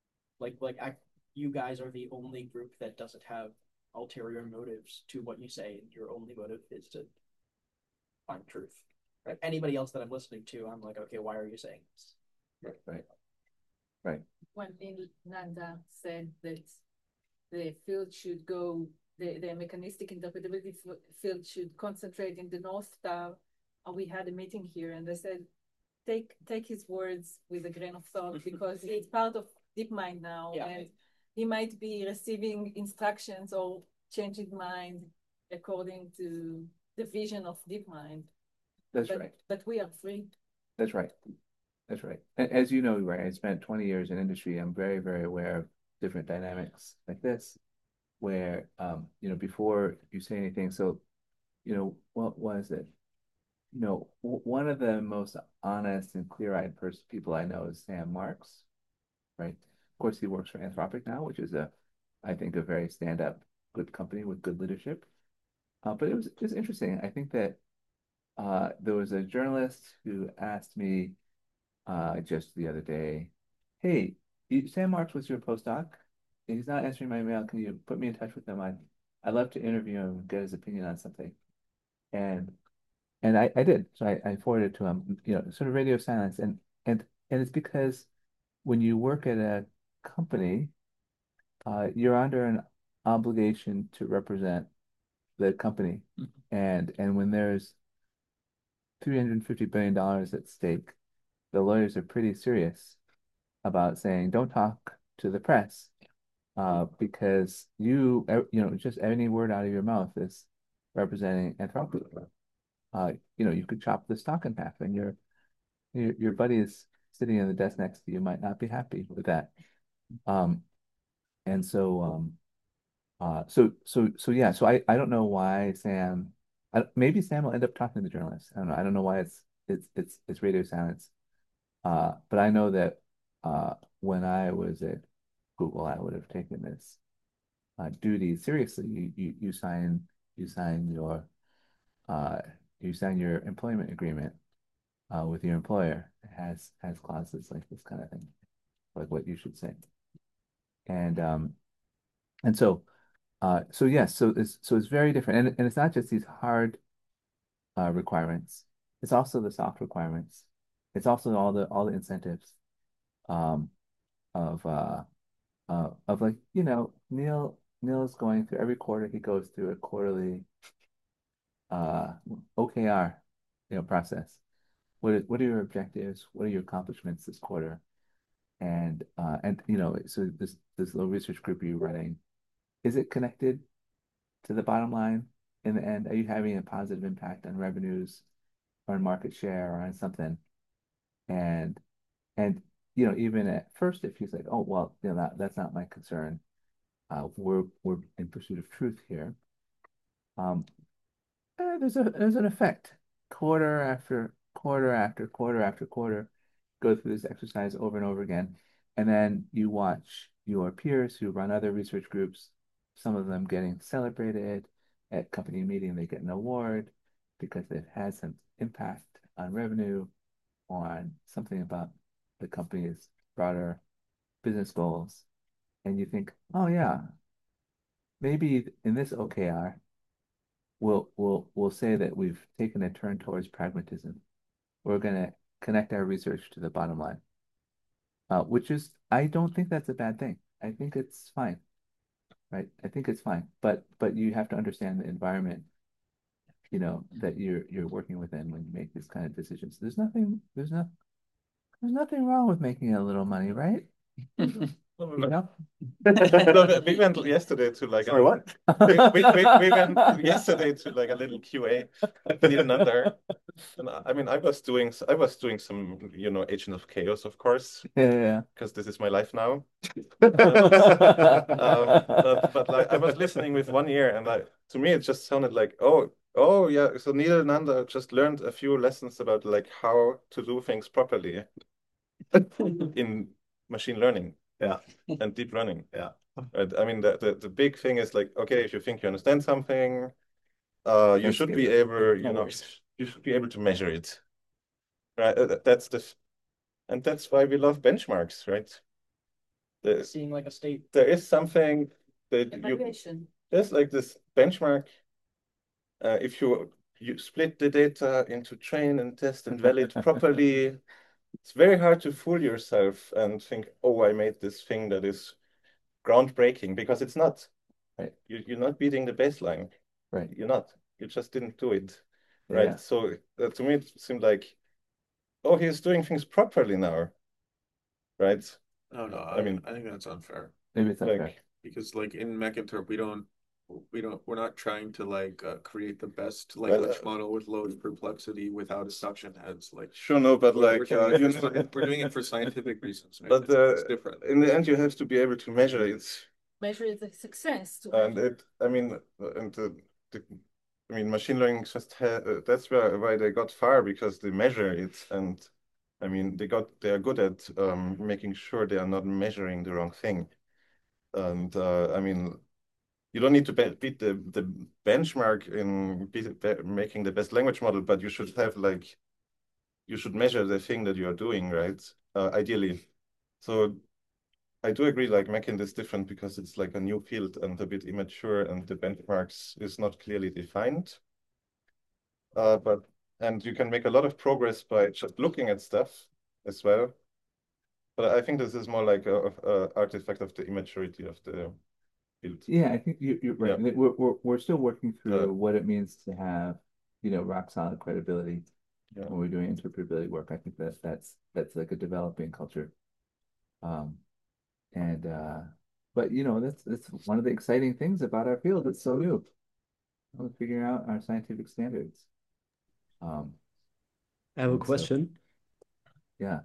You guys are the only group that doesn't have ulterior motives to what you say, and your only motive is to find truth. Right? Anybody else that I'm listening to, I'm like, okay, why are you saying this? Right. One thing Nanda said that the field should go, the mechanistic interpretability field should concentrate in the North Star. We had a meeting here and they said, take his words with a grain of salt because he's part of DeepMind now. Yeah. And he might be receiving instructions or changing mind according to the vision of DeepMind. That's right. But we are free. That's right. As you know, right, I spent 20 years in industry. I'm very, very aware of different dynamics like this, where, before you say anything, so, what was it? One of the most honest and clear-eyed people I know is Sam Marks, right? Of course, he works for Anthropic now, which is I think, a very stand-up, good company with good leadership. But it was interesting. I think that there was a journalist who asked me just the other day, "Hey, Sam Marks was your postdoc. He's not answering my mail. Can you put me in touch with him? I'd love to interview him and get his opinion on something." And I did. So I forwarded it to him, sort of radio silence. And it's because when you work at a company, you're under an obligation to represent the company. And when there's $350 billion at stake, the lawyers are pretty serious about saying, don't talk to the press, because just any word out of your mouth is representing Anthropic. You could chop the stock in half, and your buddy is sitting in the desk next to you might not be happy with that. Um, and so yeah, so I don't know why maybe Sam will end up talking to the journalist. I don't know. I don't know why it's radio silence. But I know that when I was at Google, I would have taken this duty seriously. You sign your uh, you sign your employment agreement with your employer. It has clauses like this kind of thing, like what you should say. And um and so yes, so it's very different, and it's not just these hard requirements. It's also the soft requirements. It's also all the incentives um, of like Neil's going through every quarter. He goes through a quarterly uh, OKR process. What are your objectives? What are your accomplishments this quarter? And so this little research group you're running, is it connected to the bottom line in the end? Are you having a positive impact on revenues or on market share or on something? And even at first, if he's like, oh well, that's not my concern. We're in pursuit of truth here. Um, there's an effect. Quarter after quarter after quarter after quarter, go through this exercise over and over again, and then you watch your peers who run other research groups, some of them getting celebrated at company meeting. They get an award because they've had some impact on revenue, on something about the company's broader business goals, and you think, oh yeah, maybe in this OKR, we'll say that we've taken a turn towards pragmatism. We're going to connect our research to the bottom line, which is, I don't think that's a bad thing. I think it's fine, right? I think it's fine, but you have to understand the environment, that you're working within when you make these kind of decisions. There's nothing wrong with making a little money, right? No, You know? no, we went yesterday to like Sorry, what? we went yesterday to like a little QA in another. And I mean, I was doing some, Agent of Chaos, of course, Yeah, because this is my life now. yeah. But like I was listening with one ear, and to me it just sounded like, oh yeah. So Neil Nanda just learned a few lessons about like how to do things properly in machine learning. Yeah. And deep learning. Yeah. Right. I mean, the big thing is like, okay, if you think you understand something, you should be able, you should be able to measure it. Right. And that's why we love benchmarks, right? Seeing like a state. There is something that Evaluation. there's like this benchmark. If you split the data into train and test and validate properly, it's very hard to fool yourself and think, oh, I made this thing that is groundbreaking, because it's not. Right. You're not beating the baseline. Right. You're not. You just didn't do it. Right. Yeah. So to me, it seemed like, oh, he's doing things properly now. Right. No, no, I mean, I think that's unfair Maybe it's not like, fair. because like in Mechanterp, we're not trying to like create the best language model with low perplexity without assumption heads. Like, sure, no, but we're like we're doing it for scientific reasons, right? but It's different. in the end, you have to be able to measure it. Measure the success. And I mean, I mean, machine learning just that's why they got far, because they measure it, and I mean, they are good at making sure they are not measuring the wrong thing. And I mean, you don't need to beat the benchmark in making the best language model, but you should have like you should measure the thing that you are doing, right? Ideally. So I do agree, like making this different because it's like a new field and a bit immature and the benchmarks is not clearly defined. But and you can make a lot of progress by just looking at stuff as well. But I think this is more like a artifact of the immaturity of the field. Yeah, I think you're right. Yeah. We're still working through Yeah. what it means to have, rock solid credibility Yeah. when we're doing interpretability work. I think that's like a developing culture. Um, and but that's one of the exciting things about our field. It's so new. We're figuring out our scientific standards. Um, I have a and so question. yeah.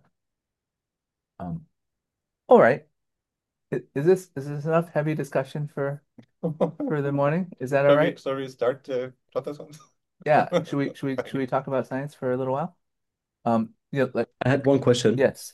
Um, all right. Is this enough heavy discussion for the morning? Is that all right? Shall we start the Protestant? Yeah. Should we talk about science for a little while? Like I had one question. yes.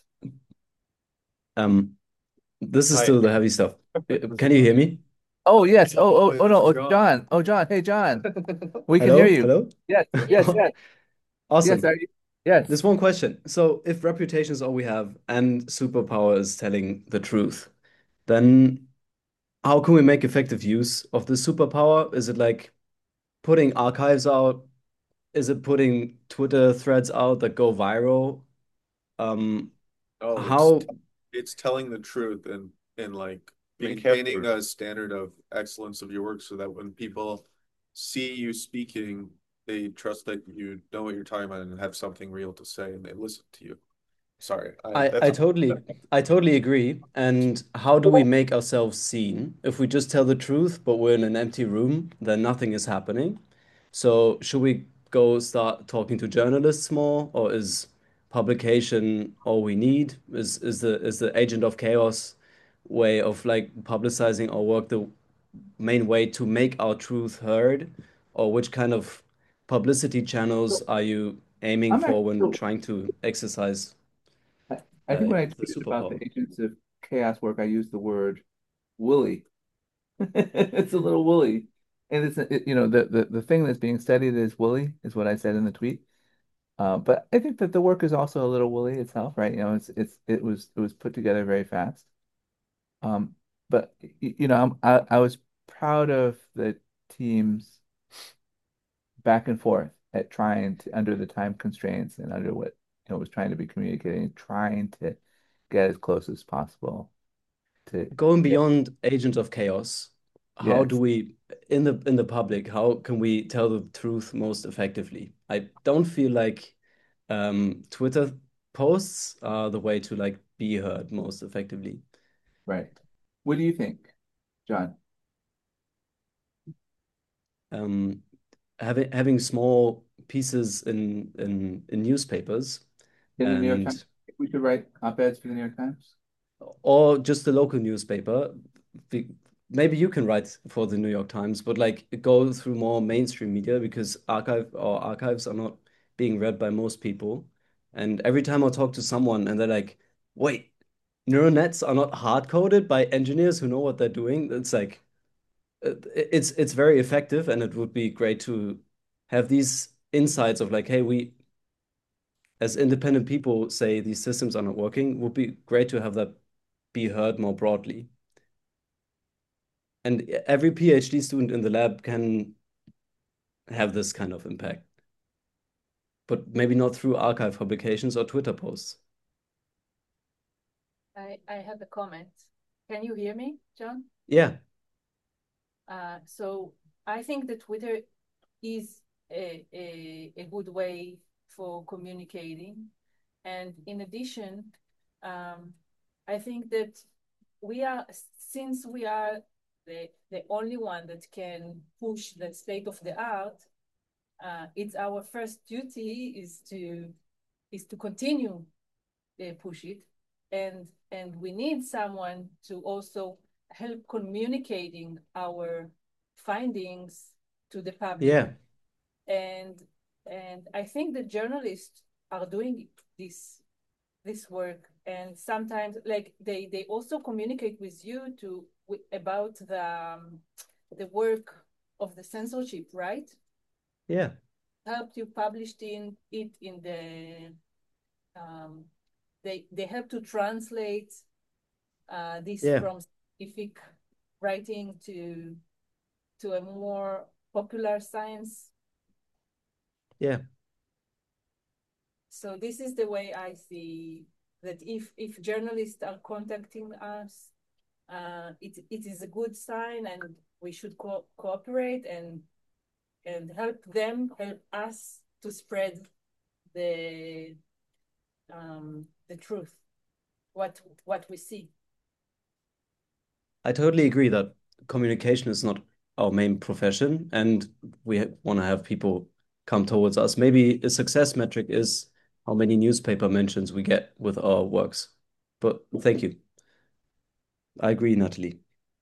Um, this is Hi. still the heavy stuff. Can you hear me? Oh yes. Oh no. Oh John. Oh John. Hey John. We can hear Hello? you. Hello? Yes. Yes. Yes. Yes. Awesome. Yes. This one question. So if reputation is all we have and superpower is telling the truth, then how can we make effective use of the superpower? Is it like putting archives out? Is it putting Twitter threads out that go viral? Um, Oh, how it's telling the truth and like Be maintaining careful. a standard of excellence of your work so that when people see you speaking, they trust that you know what you're talking about and have something real to say and they listen to you. Sorry, I, I That's totally I totally agree. And how do we make ourselves seen? If we just tell the truth, but we're in an empty room, then nothing is happening. So should we go start talking to journalists more, or is publication all we need? Is the agent of chaos way of like publicizing our work the main way to make our truth heard? Or which kind of publicity channels So are you aiming I'm for actually. when So trying to exercise I think when I the tweeted about superpower? the agents of chaos work, I used the word woolly. It's a little woolly, and the thing that's being studied is woolly, is what I said in the tweet. But I think that the work is also a little woolly itself, right? It was put together very fast. Um, but I was proud of the team's back and forth at trying to, under the time constraints and under what was trying to be communicating, trying to get as close as possible to Going get. beyond agents of chaos, how do Yes, we, in the public, how can we tell the truth most effectively? I don't feel like Twitter posts are the way to like be heard most effectively. right. What do you think, John? Um, having small pieces in newspapers In the New York Times, and we could write op-eds for the New York Times. or just the local newspaper. The- Maybe you can write for the New York Times, but like go through more mainstream media because archives are not being read by most people. And every time I talk to someone and they're like, wait, neural nets are not hard coded by engineers who know what they're doing. It's like it's very effective and it would be great to have these insights of like, hey, we as independent people say these systems are not working, would be great to have that be heard more broadly. And every PhD student in the lab can have this kind of impact, but maybe not through archive publications or Twitter posts. I have a comment. Can you hear me, John? Yeah, So I think that Twitter is a good way for communicating. And in addition, I think that since we are the only one that can push the state of the art, it's our first duty is to continue push it, and we need someone to also help communicating our findings to the public. yeah. And I think the journalists are doing this work, and sometimes like they also communicate with you about the work of the censorship, right? Yeah. Helped you publish it in the they help to translate this Yeah. from scientific writing to a more popular science. Yeah. So this is the way I see that if journalists are contacting us, it is a good sign, and we should cooperate and help us to spread the truth, what we see. I totally agree that communication is not our main profession, and we want to have people come towards us. Maybe a success metric is how many newspaper mentions we get with our works. But thank you. I agree, Natalie.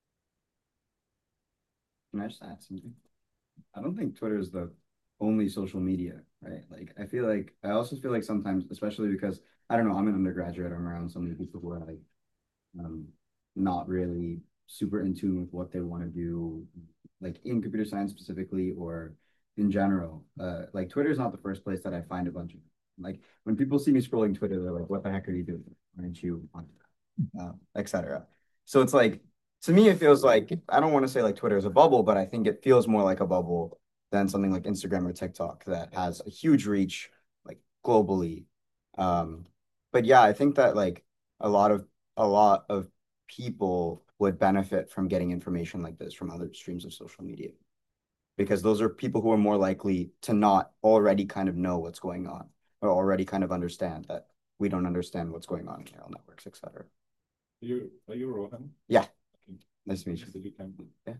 Can I just add something? I don't think Twitter is the only social media, right? Like, I also feel like sometimes, especially because I don't know, I'm an undergraduate, I'm around so many people who are like, not really super in tune with what they want to do, like in computer science specifically, or in general. Like, Twitter is not the first place that I find a bunch of, like, when people see me scrolling Twitter, they're like, what the heck are you doing? Why aren't you on that? Etc. So it's like, to me, it feels like, I don't want to say like Twitter is a bubble, but I think it feels more like a bubble than something like Instagram or TikTok that has a huge reach, like globally. But yeah, I think that like a lot of people would benefit from getting information like this from other streams of social media, because those are people who are more likely to not already kind of know what's going on, or already kind of understand that we don't understand what's going on in neural networks, etc. Are you Rohan? Yeah. Okay. Nice to meet Nice that you came. Yeah.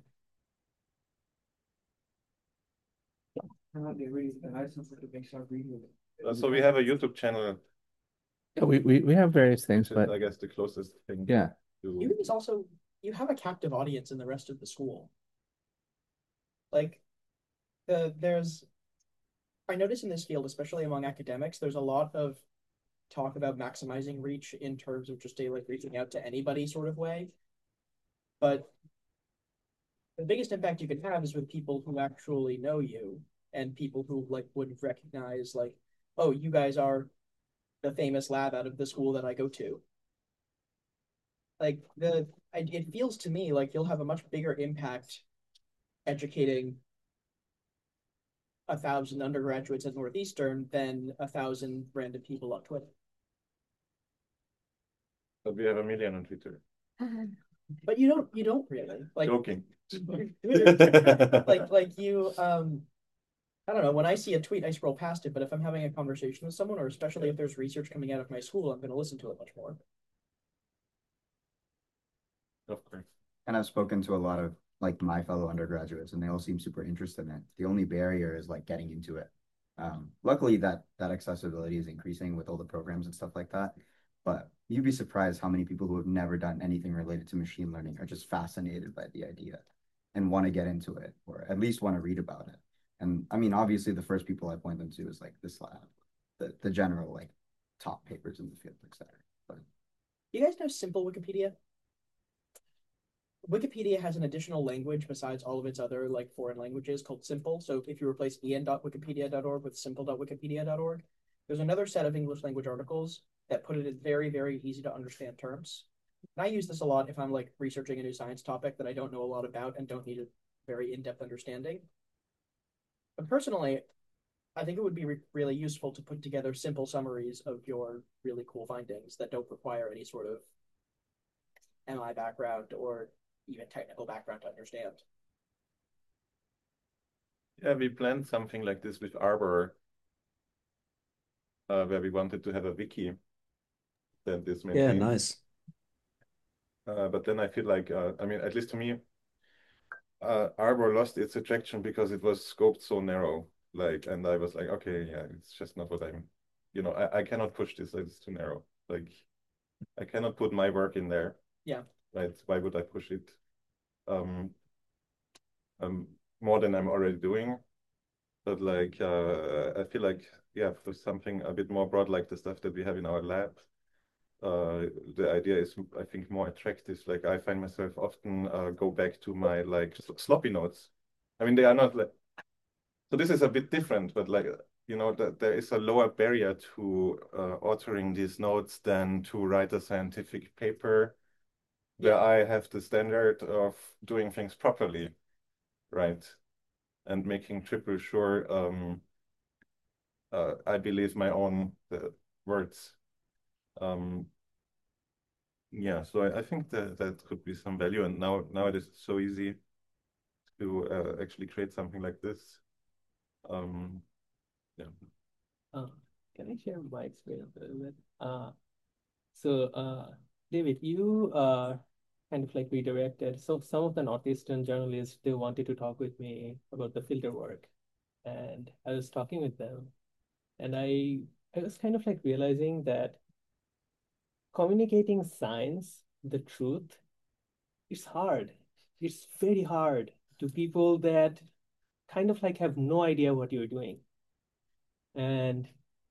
So we have a YouTube channel. Yeah, we have various things, but I guess the closest thing. yeah. You guys also, you have a captive audience in the rest of the school. Like, there's, I notice in this field, especially among academics, there's a lot of talk about maximizing reach in terms of just like reaching out to anybody sort of way. But the biggest impact you can have is with people who actually know you, and people who like would recognize like, oh, you guys are the famous lab out of the school that I go to. Like, it feels to me like you'll have a much bigger impact educating 1,000 undergraduates at Northeastern than 1,000 random people on Twitter. But we have 1 million on Twitter. But you don't really like Joking. like you I don't know, when I see a tweet I scroll past it, but if I'm having a conversation with someone, or especially if there's research coming out of my school, I'm going to listen to it much more. Of course. And I've spoken to a lot of like my fellow undergraduates, and they all seem super interested in it. The only barrier is like getting into it. Luckily, that accessibility is increasing with all the programs and stuff like that. But you'd be surprised how many people who have never done anything related to machine learning are just fascinated by the idea and want to get into it, or at least want to read about it. And I mean, obviously, the first people I point them to is like this lab, the general like top papers in the field, etc. But You guys know Simple Wikipedia? Wikipedia has an additional language besides all of its other like foreign languages called Simple. So if you replace en.wikipedia.org with simple.wikipedia.org, there's another set of English language articles that put it in very, very easy to understand terms. And I use this a lot if I'm like researching a new science topic that I don't know a lot about and don't need a very in-depth understanding. But personally, I think it would be really useful to put together simple summaries of your really cool findings that don't require any sort of MI background or even technical background to understand. Yeah, we planned something like this with Arbor, where we wanted to have a wiki that is maintained. Yeah, nice. But then I feel like, I mean, at least to me, Arbor lost its attraction because it was scoped so narrow. Like, and I was like, okay, yeah, it's just not what I'm, I cannot push this. It's too narrow. Like, I cannot put my work in there. Yeah. Right? Why would I push it? More than I'm already doing. But like, I feel like, yeah, for something a bit more broad, like the stuff that we have in our lab, the idea is, I think, more attractive. Like I find myself often go back to my like sloppy notes. I mean, they are not like, so this is a bit different, but like, you know, that there is a lower barrier to authoring these notes than to write a scientific paper where I have the standard of doing things properly, right? And making triple sure I believe my own words. Yeah, so I think that that could be some value, and now it is so easy to actually create something like this. Yeah. Can I share my experience a little bit? So, David, you kind of like redirected. So some of the Northeastern journalists, they wanted to talk with me about the filter work. And I was talking with them, and I was kind of like realizing that communicating science, the truth, it's hard. It's very hard to people that kind of like have no idea what you're doing. And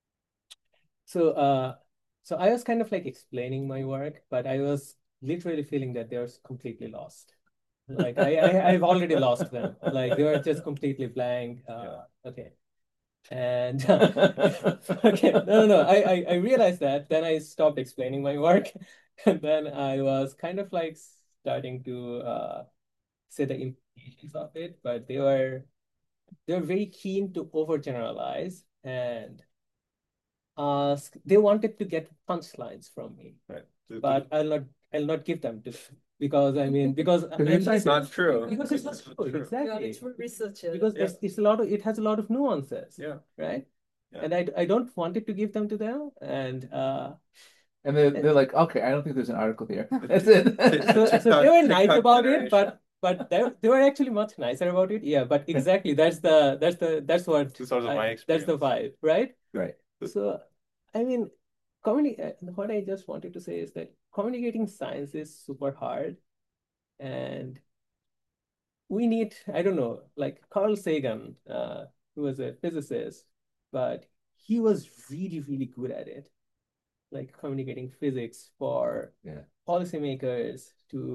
so so I was kind of like explaining my work, but I was literally feeling that they're completely lost. Like I've already lost them. Like they were just completely blank. Okay. And okay, no. I realized that. Then I stopped explaining my work, and then I was kind of like starting to say the implications of it, but they were very keen to overgeneralize and ask. They wanted to get punchlines from me, Right. but I'll not give them to because I mean because It's not true. because it's not true. Yeah, Exactly. it's for researchers. Because it's a lot of it has a lot of nuances. Yeah. Right. Yeah. And I don't want it to give them to them. And they're like, okay, I don't think there's an article here. That's it. so they were nice TikTok about it, generation. but they were actually much nicer about it. Yeah, but exactly that's what This is also my that's the experience. vibe, right? Right. So I mean, what I just wanted to say is that communicating science is super hard, and we need, I don't know, like Carl Sagan, who was a physicist, but he was really, really good at it, like communicating physics for policymakers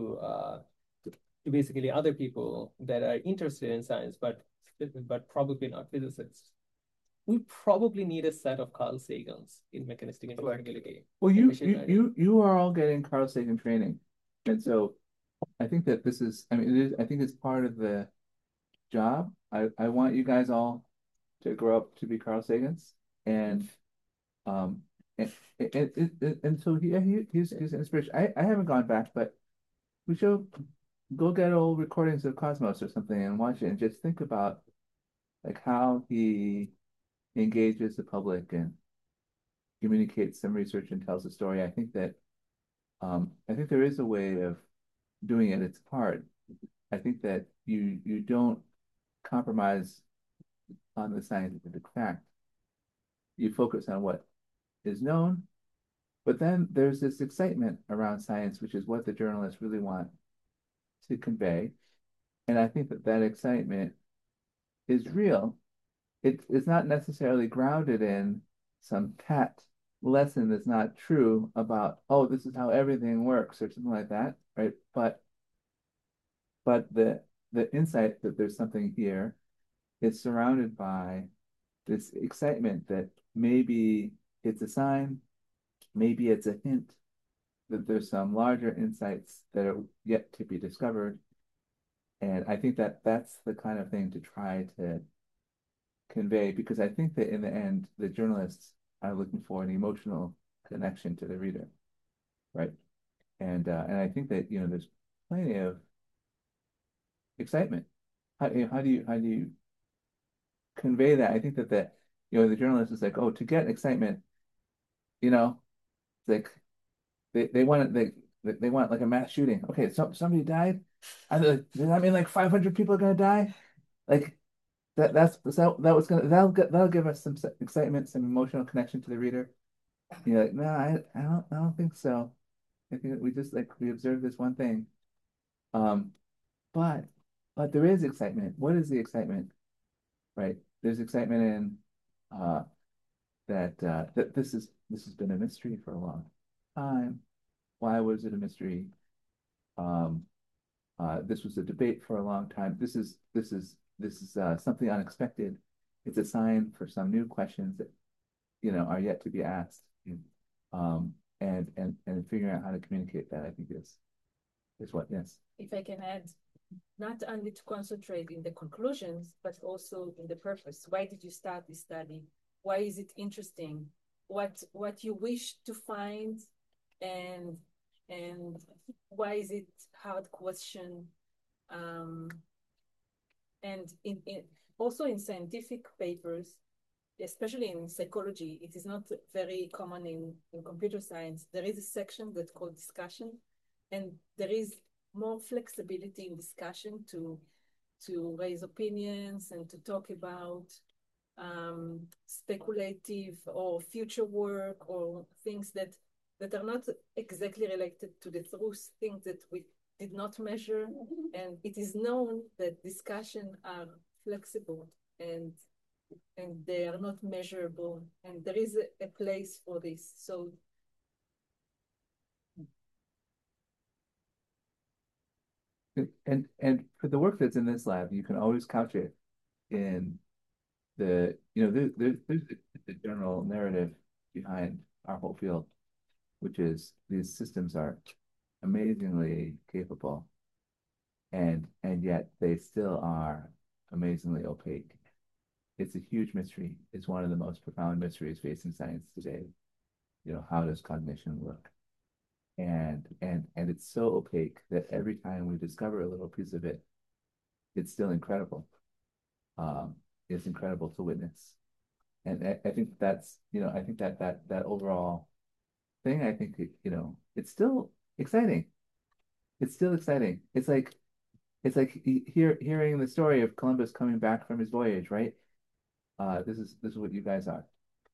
to basically other people that are interested in science, but probably not physicists. We probably need a set of Carl Sagans in mechanistic interpretability. Well, and you machine you learning. you are all getting Carl Sagan training, and so I think that this is. I mean, it is. I think it's part of the job. I want you guys all to grow up to be Carl Sagans, and um, and and so he's an inspiration. I haven't gone back, but we should go get old recordings of Cosmos or something and watch it and just think about like how he engages the public and communicates some research and tells a story. I think there is a way of doing it. It's hard. I think that you don't compromise on the scientific fact. You focus on what is known, but then there's this excitement around science, which is what the journalists really want to convey. And I think that that excitement is real. It's not necessarily grounded in some pat lesson that's not true about, oh, this is how everything works or something like that, right? But the insight that there's something here is surrounded by this excitement that maybe it's a sign, maybe it's a hint that there's some larger insights that are yet to be discovered. And I think that that's the kind of thing to try to convey, because I think that in the end, the journalists are looking for an emotional connection to the reader, right? And I think that there's plenty of excitement. How do you convey that? I think that the journalist is like, oh, to get excitement, you know, like they want they want like a mass shooting. Okay, so somebody died. Does that mean like 500 people are gonna die? Like that'll give us some excitement, some emotional connection to the reader. You're like, no, I don't think so. I think that we observed this one thing. Um, but there is excitement. What is the excitement? Right? There's excitement in that this has been a mystery for a while. time. Why was it a mystery? This was a debate for a long time. This is something unexpected. It's a sign for some new questions that are yet to be asked. And figuring out how to communicate that, I think is what, yes. If I can add, not only to concentrate in the conclusions, but also in the purpose. Why did you start this study? Why is it interesting? What you wish to find, and why is it hard question? And also in scientific papers, especially in psychology, it is not very common in computer science. There is a section that's called discussion, and there is more flexibility in discussion to raise opinions and to talk about speculative or future work or things that are not exactly related to the truth, things that we did not measure. And it is known that discussion are flexible and they are not measurable, and there is a place for this. So and for the work that's in this lab, you can always couch it in there's the general narrative behind our whole field, which is these systems are amazingly capable, and yet they still are amazingly opaque. It's a huge mystery. It's one of the most profound mysteries facing science today. How does cognition work? And it's so opaque that every time we discover a little piece of it, it's still incredible. It's incredible to witness. And I think that's, I think that overall thing, I think, it's still exciting. It's still exciting. It's like hearing the story of Columbus coming back from his voyage, right? This is what you guys are.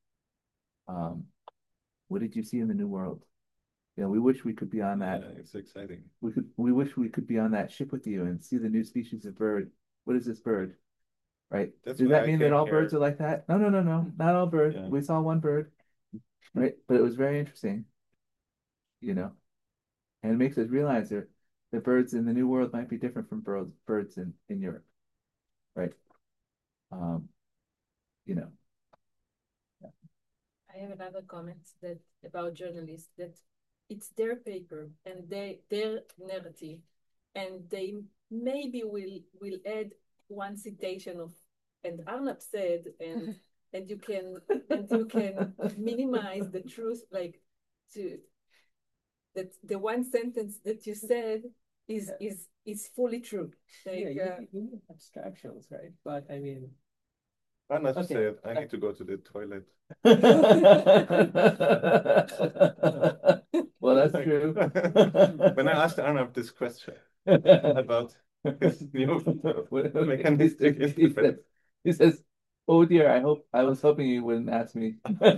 What did you see in the New World? We wish we could be on that. Yeah, it's exciting. We wish we could be on that ship with you and see the new species of bird. What is this bird? Right? That's Does why that I mean that came all here. birds are like that? No, not all birds. Yeah. We saw one bird, right? But it was very interesting, and it makes us realize that the birds in the New World might be different from birds in Europe, right? Um, you know, I have another comment that about journalists, that it's their paper and their narrative, and they maybe will add one citation of and Arnab said, and you can minimize the truth, like to that the one sentence that you said is fully true. Like, you need abstractions, right? But I mean, Anna just Okay. said, I need to go to the toilet. well, that's true. When I asked Arnav this question about his new mechanistic interface. He says, "Oh dear, I was hoping you wouldn't ask me."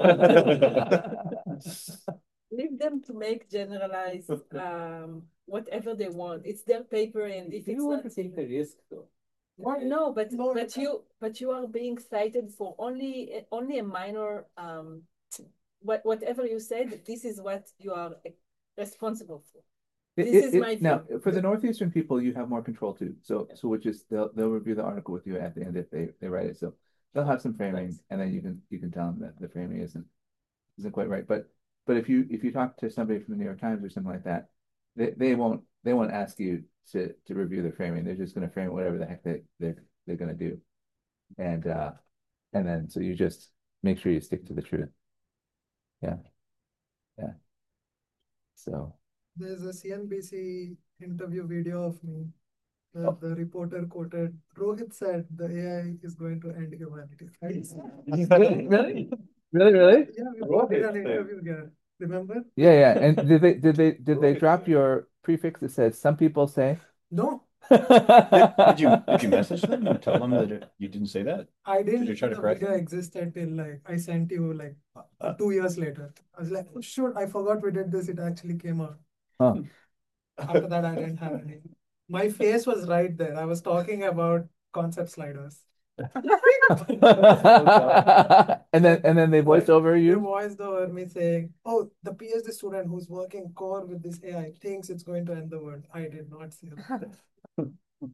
leave them to make generalized whatever they want. It's their paper, and if Do it's you want not to take the risk though? no, but you are being cited for only a minor whatever you said. This is what you are responsible for. This is my now view. for the Northeastern people, you have more control too. So which is they'll review the article with you at the end if they write it. So they'll have some framing, Nice. and then you can tell them that the framing isn't quite right. But if you talk to somebody from the New York Times or something like that, they won't ask you to review the framing. They're just going to frame whatever the heck they're going to do, and then so you just make sure you stick to the truth. Yeah, yeah. So There's a CNBC interview video of me. Oh. The reporter quoted, Rohit said the AI is going to end humanity. really, really. Yeah, we Rohit did an said. interview here. Remember? Yeah. And did they Rohit drop said. your prefix that says some people say? No, Did you message them and tell them that you didn't say that? I didn't you try know to the correct video them? existed till like I sent you like 2 years later. I was like, oh, shoot, I forgot we did this. It actually came out. Huh. After that, I didn't have any. My face was right there. I was talking about concept sliders. And then they voiced over They you. voiced over me saying, "Oh, the PhD student who's working core with this AI thinks it's going to end the world." I did not see that.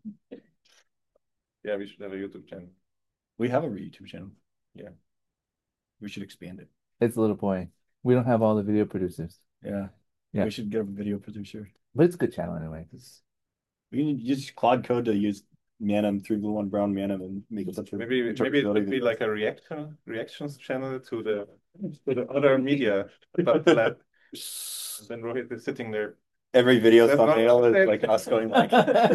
Yeah, we should have a YouTube channel. We have a YouTube channel. Yeah. We should expand it. It's a little boring. We don't have all the video producers. Yeah. Yeah. We should get a video producer. But it's a good channel anyway. We can use Claude Code to use Manum 3-1 Brown Manum and make such a Maybe it would be like a reactions channel to the other media. But then Rohit is sitting there. Every video That's thumbnail not- is like us going like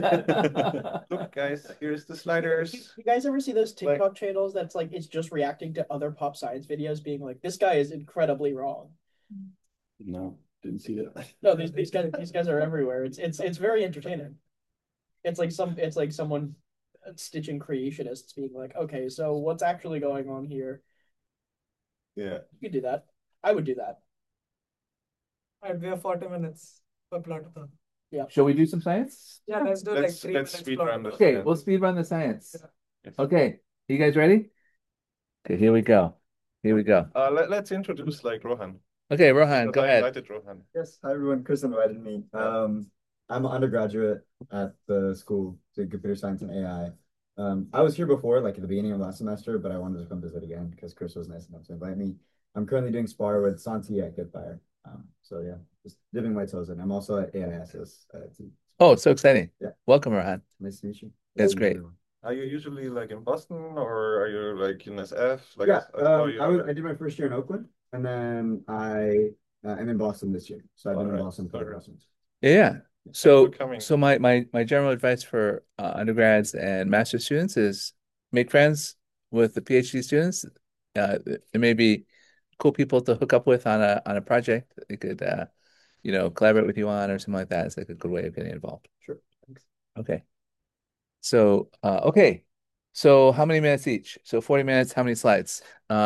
Look, guys, here's the sliders. You guys ever see those TikTok channels that's like it's just reacting to other pop science videos, being like, "This guy is incredibly wrong." No, didn't see that. No, these guys are everywhere. It's very entertaining. It's like someone stitching creationists being like, "Okay, so what's actually going on here?" Yeah. You could do that. I would do that. Alright, we have 40 minutes for plot. Yeah. Shall we do some science? Yeah, let's do like Let's 3 let's minutes speed plot. run this. Okay, then. we'll speed run the science. Yes. Okay, you guys ready? Okay, here we go. Here we go. Let's introduce like Rohan. Okay, Rohan, Because go I ahead. invited Rohan. Yes, hi everyone. Chris invited me. I'm an undergraduate at the school to computer science and AI. I was here before, like at the beginning of last semester, but I wanted to come visit again because Chris was nice enough to invite me. I'm currently doing spar with Santi at Goodfire. So yeah, just dipping my toes in. I'm also at AISS. Oh, so exciting. Yeah. Welcome, Rohan. Nice to meet you. That's great. Are you usually like in Boston or are you like in SF? Like Yeah, I did my first year in Oakland, and then I am in Boston this year. So I've been in Boston for the last month. Yeah. for So coming. so my general advice for undergrads and master students is make friends with the PhD students. There may be cool people to hook up with on a project that they could collaborate with you on or something like that. It's like a good way of getting involved. Sure. Thanks. Okay. So okay. So how many minutes each? So 40 minutes, how many slides?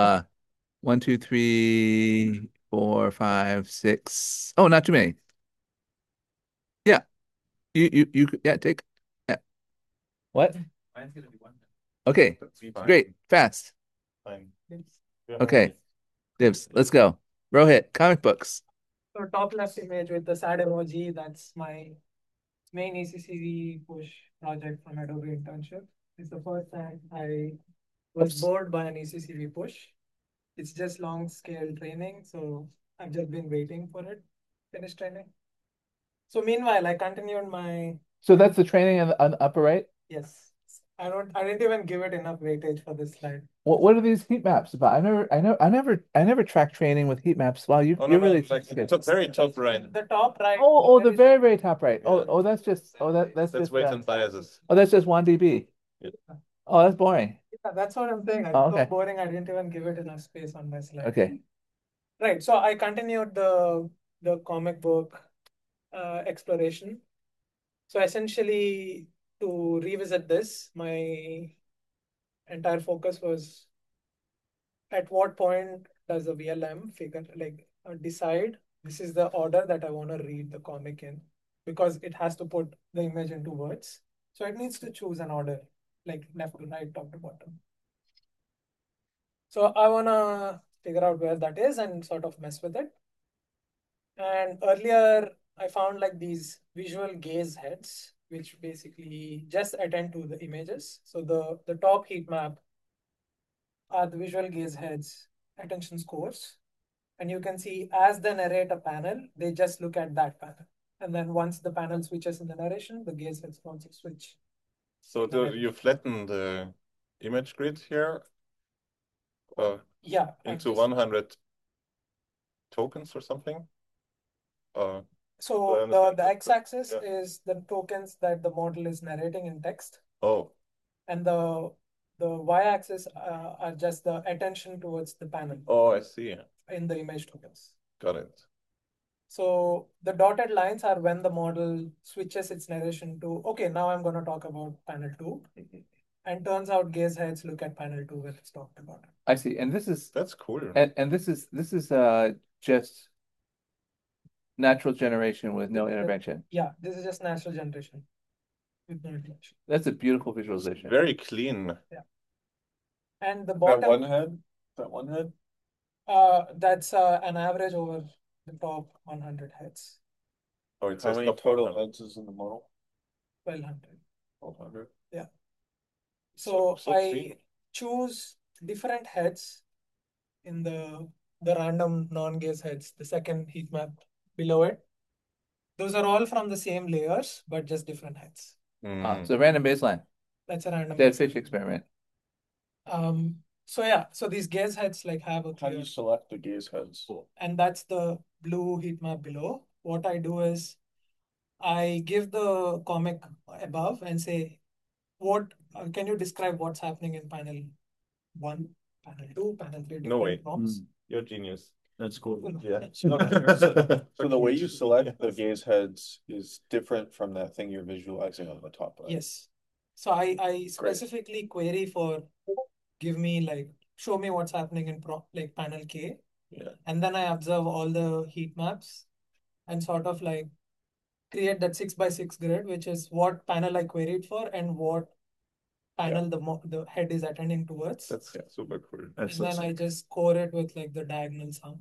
1, 2, 3, 4, 5, 6. Oh, not too many. Yeah. You yeah, take yeah. What? Mine's gonna be 1 minute. Okay. That's fine. Great. Fast. Fine. Okay. Dibs. Let's go. Rohit, comic books. So top left image with the sad emoji, that's my main ECCV push project from Adobe internship. It's the first time I was bored by an ECCV push. It's just long scale training, so I've just been waiting for it, finish training. So meanwhile, I continued my So that's the training on the upper right. yes. I didn't even give it enough weightage for this slide. What are these heat maps about? I never track training with heat maps. Wow, Oh, you're no, really like good. very top right. The top right. The very, very top right. Oh, that's just that's That's just weights and biases. oh, that's just 1 dB. Yeah. Oh, that's boring. Yeah, that's what I'm saying. Oh, It's so okay. boring. I didn't even give it enough space on my slide. Okay. Right. So I continued the comic book exploration. So essentially, to revisit this, my entire focus was at what point does the VLM figure decide this is the order that I want to read the comic in, because it has to put the image into words. So it needs to choose an order, like left to right, top to bottom. So I want to figure out where that is and sort of mess with it. And earlier I found like these visual gaze heads, which basically just attend to the images. So the top heat map are the visual gaze heads attention scores. And you can see as they narrate a panel, they just look at that panel. And then once the panel switches in the narration, the gaze heads also switch. So do you flatten the image grid here? Yeah. Into 100 tokens or something? So the x-axis is the tokens that the model is narrating in text. Oh. And the y-axis are just the attention towards the panel. Oh, I see. In the image tokens. Got it. So the dotted lines are when the model switches its narration to, okay, now I'm going to talk about panel 2. And turns out gaze heads look at panel 2 where it's talked about. I see. And that's cool. And this is just natural generation with no intervention. Yeah, this is just natural generation with no intervention. That's a beautiful visualization. Very clean. Yeah. And the That bottom, one head? That one head? that's an average over the top 100 heads, Oh, it says many total heads is in the model? 1200. 1200. Yeah. So So I 16. choose different heads in the random non-gaze heads, the second heat map below it. Those are all from the same layers, but just different heads. So random baseline. That's a random Dead baseline. fish experiment. So yeah, so these gaze heads like have a How do clear, you select the gaze heads? and that's the blue heat map below. What I do is I give the comic above and say, what can you describe what's happening in panel 1, panel 2, panel 3, No way. different prompts? You're genius. That's cool. Yeah. So the way you select the gaze heads is different from that thing you're visualizing on the top left. Yes. So I specifically query for give me like show me what's happening in like panel K. Yeah. And then I observe all the heat maps and sort of like create that 6x6 grid, which is what panel I queried for and what panel the head is attending towards. That's super cool. And then I just core it with like the diagonal sum.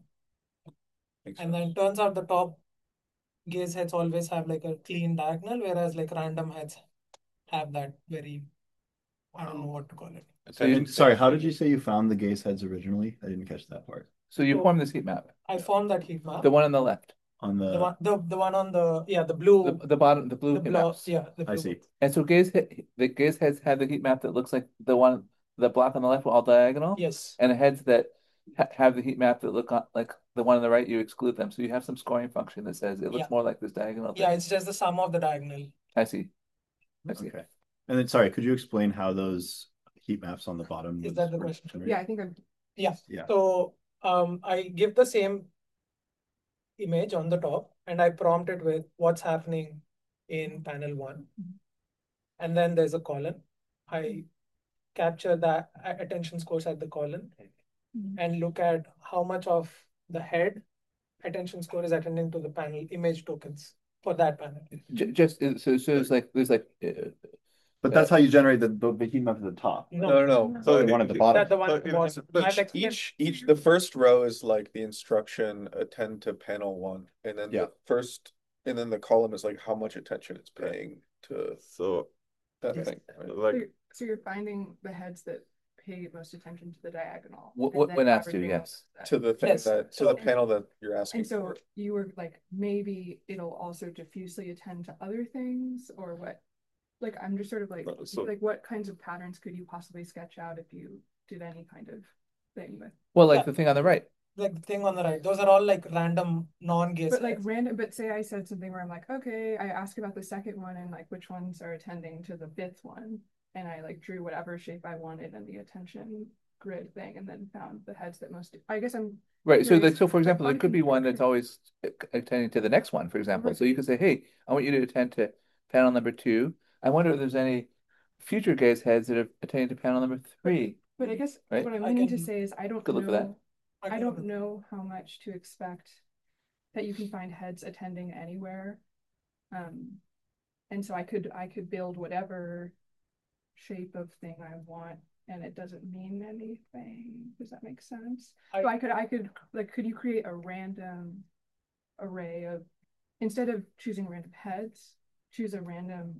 And then turns out the top gaze heads always have like a clean diagonal, whereas like random heads have that very, I don't know what to call it. So sorry, how did you say you found the gaze heads originally? I didn't catch that part. So you So- form this heat map. I formed that heat map. The one on the left. On The one on the blue The bottom, the blue the heat blue maps. yeah the I blue. see. And so the gaze heads have the heat map that looks like the block on the left, all diagonal. Yes. And the heads that have the heat map that look like the one on the right, you exclude them. So you have some scoring function that says it looks Yeah. more like this diagonal Yeah, thing. it's just the sum of the diagonal. I see. I see. Okay. And then sorry, could you explain how those heat maps on the bottom Is that the question? generated? Yeah, I think I'm. Yeah. Yeah. So I give the same image on the top and I prompt it with what's happening in panel 1. And then there's a column. I capture the attention scores at the column and look at how much of the head attention score is attending to the panel image tokens for that panel. Just so it's like there's like But that's how you generate the heat map at the top. No. So the one at the bottom. That the one I'll explain. Each the first row is like the instruction attend to panel 1, and then and then the column is like how much attention it's paying to So that thing. Right? like So you're finding the heads that pay most attention to the diagonal. and when then asked to, averaging yes. that. To the thing Yes. to So- the panel that you're asking And so for. you were like, maybe it'll also diffusely attend to other things, or what? Like, I'm just sort of like, So- like what kinds of patterns could you possibly sketch out if you did any kind of thing with? Well, like Yeah. the thing on the right. Like the thing on the right, those are all like random non-gaze But like heads. random, but say I said something where I'm like, okay, I ask about the second one and like which ones are attending to the fifth one, and I like drew whatever shape I wanted in the attention grid thing, and then found the heads that most. I guess I'm Right. So curious, like so for like, example, how there do could be you one figure- that's always attending to the next one, for example. Right. So you could say, hey, I want you to attend to panel number 2. I wonder if there's any future gaze heads that are attending to panel number 3. But I guess Right? what I'm I meaning to can- say is I don't Good look for that. know. I can don't look- know how much to expect that you can find heads attending anywhere. And so I could build whatever shape of thing I want, and it doesn't mean anything. Does that make sense? So I could like, could you create a random array of, instead of choosing random heads, choose a random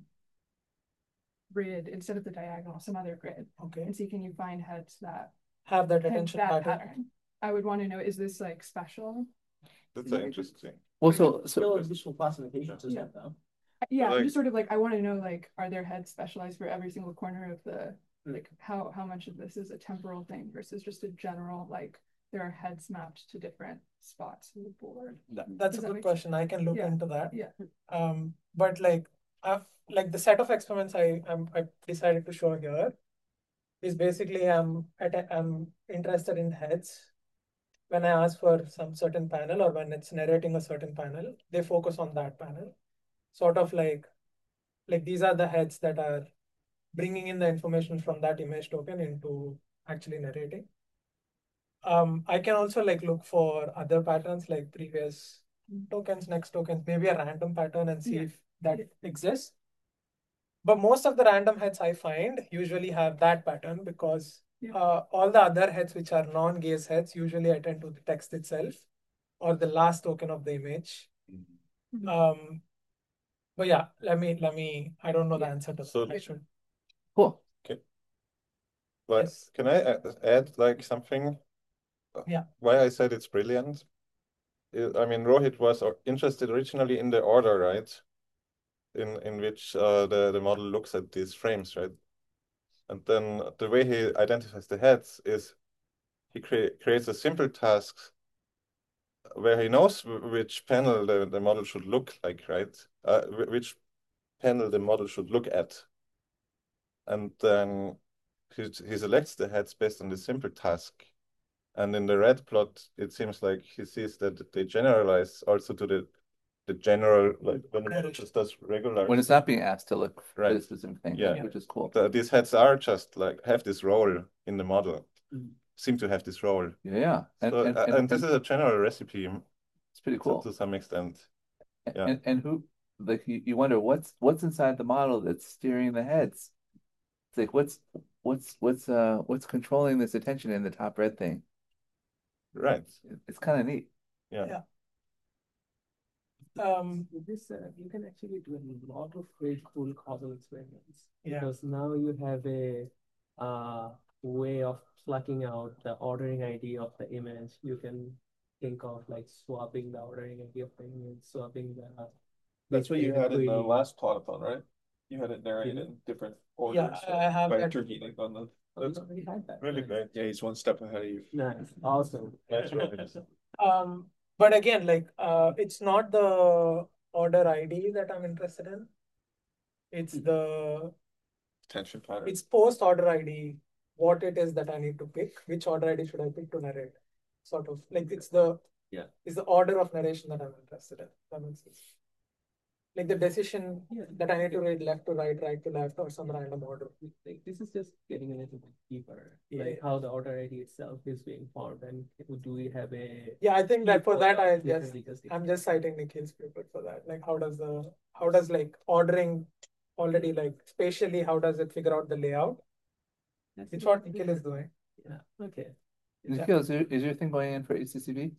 grid instead of the diagonal, some other grid, Okay. and see, can you find heads that Have that have attention that pattern. pattern? I would want to know, is this like special? that's interesting. Well, Still useful classifications, isn't it, though? Yeah, I'm Like- just sort of like, I want to know, like, are there heads specialized for every single corner of the, like, how much of this is a temporal thing versus just a general, like, there are heads mapped to different spots of the board. That's Does a that good make question. I can look Yeah. into that. Yeah. But like I've like the set of experiments I decided to show here is basically I'm interested in heads. When I ask for some certain panel or when it's narrating a certain panel, they focus on that panel. Sort of like these are the heads that are bringing in the information from that image token into actually narrating. I can also like look for other patterns like previous tokens, next tokens, maybe a random pattern and see Yeah. if that exists. But most of the random heads I find usually have that pattern because All the other heads which are non-gaze heads usually attend to the text itself or the last token of the image. Um, but yeah, I don't know the answer to So that. I should. Cool. Okay. Like, Yes. can I add like something? Yeah. Why I said it's brilliant? I mean, Rohit was interested originally in the order, right? In which the model looks at these frames, right? And then the way he identifies the heads is he creates a simple task where he knows which panel the model should look like, right? Which panel the model should look at. And then he selects the heads based on the simple task. And in the red plot, it seems like he sees that they generalize also to the general, like when the model just does regular. When it's not being asked to look for Right. a specific thing, Yeah. which is cool. These heads are just like have this role in the model, seem to have this role. Yeah. And this is a general recipe. It's pretty cool. To some extent. Yeah. And who, like, you wonder what's inside the model that's steering the heads. It's like what's controlling this attention in the top red thing. Right. It's kind of neat. Yeah. With this, you can actually do a lot of very cool causal experiments. Yeah. Because now you have a way of plucking out the ordering ID of the image. You can think of like swapping the ordering ID of the image, swapping the. That's what you had in the query. last plotathon, right? You had it narrated in different orders. Yeah, I have by that. intervening on the. That's already had that. Really great. Yeah, he's one step ahead of you. Nice, awesome. That's right. But again, like, it's not the order ID that I'm interested in. It's the Attention pattern. it's post order ID, what it is that I need to pick, which order ID should I pick to narrate? Sort of like it's the order of narration that I'm interested in. That makes sense. Like the decision that I need to read left to right, right to left, or some random order. Like this is just getting a little bit deeper, Yeah. like how the order ID itself is being formed, and do we have a Yeah, I think that for that I'm just like citing Nikhil's paper for that. Like how does like ordering already like spatially, how does it figure out the layout? It's what Nikhil is doing. Yeah. Okay. Nikhil, is your thing going in for HCCB?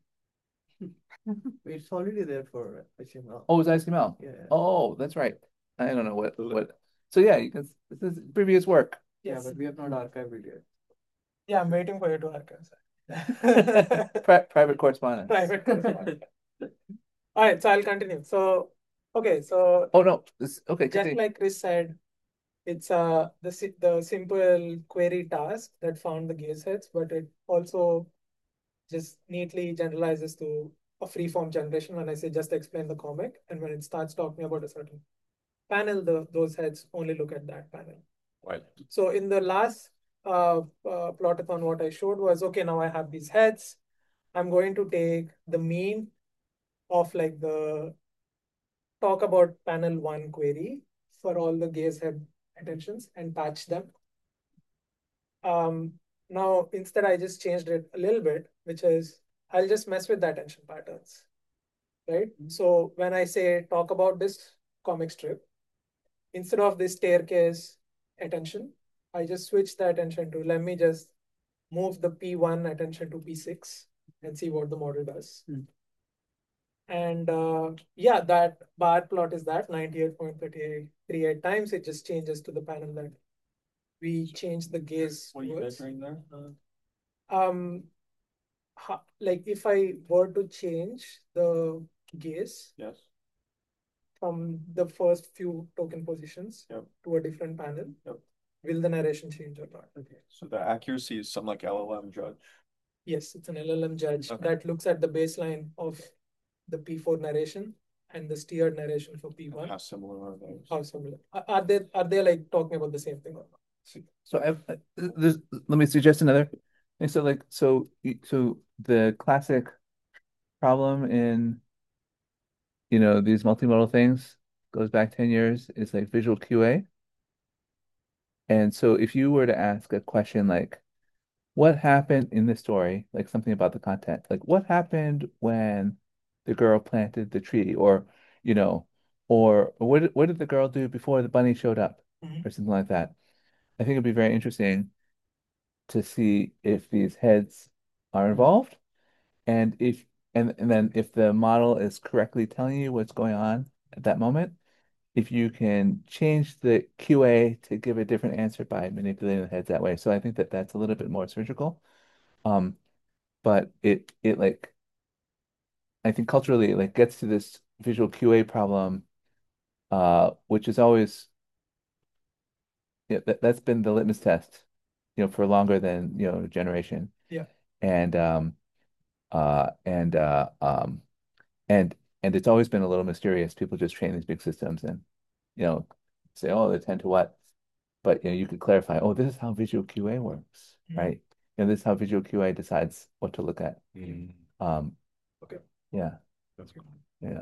It's already there for HTML. Oh, it's ICML. Yeah. Oh, that's right. I don't know what. So yeah, you can. This is previous work. Yeah, but we have not archived it yet. Yeah, I'm waiting for you to archive. Private correspondence. Private correspondence. All right, so I'll continue. So, okay, so Oh no, okay. just Continue. like Chris said, it's the simple query task that found the gaze heads, but it also just neatly generalizes to a free-form generation. When I say just explain the comic, and when it starts talking about a certain panel, those heads only look at that panel. Right. So in the last plotathon, what I showed was, okay, now I have these heads. I'm going to take the mean of like the talk about panel 1 query for all the gaze head attentions and patch them. Now, instead, I just changed it a little bit, which is I'll just mess with the attention patterns, right? So when I say talk about this comic strip, instead of this staircase attention, I just switch the attention to, let me just move the P1 attention to P6 and see what the model does. And yeah, that bar plot is that 98.38 times. It just changes to the panel that we change the gaze. What are you measuring there? Like if I were to change the gaze Yes. from the first few token positions to a different panel, will the narration change or not? Okay. So the accuracy is something like LLM judge. Yes, it's an LLM judge that looks at the baseline of the P4 narration and the steered narration for P1. How similar are those? How similar? Are they like talking about the same thing or not? So let me suggest another. And so the classic problem in these multimodal things goes back 10 years is like visual QA. And so if you were to ask a question like, what happened in the story, like something about the content, like what happened when the girl planted the tree, or what did the girl do before the bunny showed up, or something like that. I think it'd be very interesting to see if these heads are involved, and if and then if the model is correctly telling you what's going on at that moment, if you can change the QA to give a different answer by manipulating the heads that way. So I think that that's a little bit more surgical. Um, but it like I think culturally it like gets to this visual QA problem, which is always that's been the litmus test, for longer than a generation. Yeah. And uh and uh um and and it's always been a little mysterious. People just train these big systems and say, oh, they tend to what? But you could clarify, oh, this is how visual QA works, right? This is how visual QA decides what to look at. Okay. Yeah. That's good. Yeah.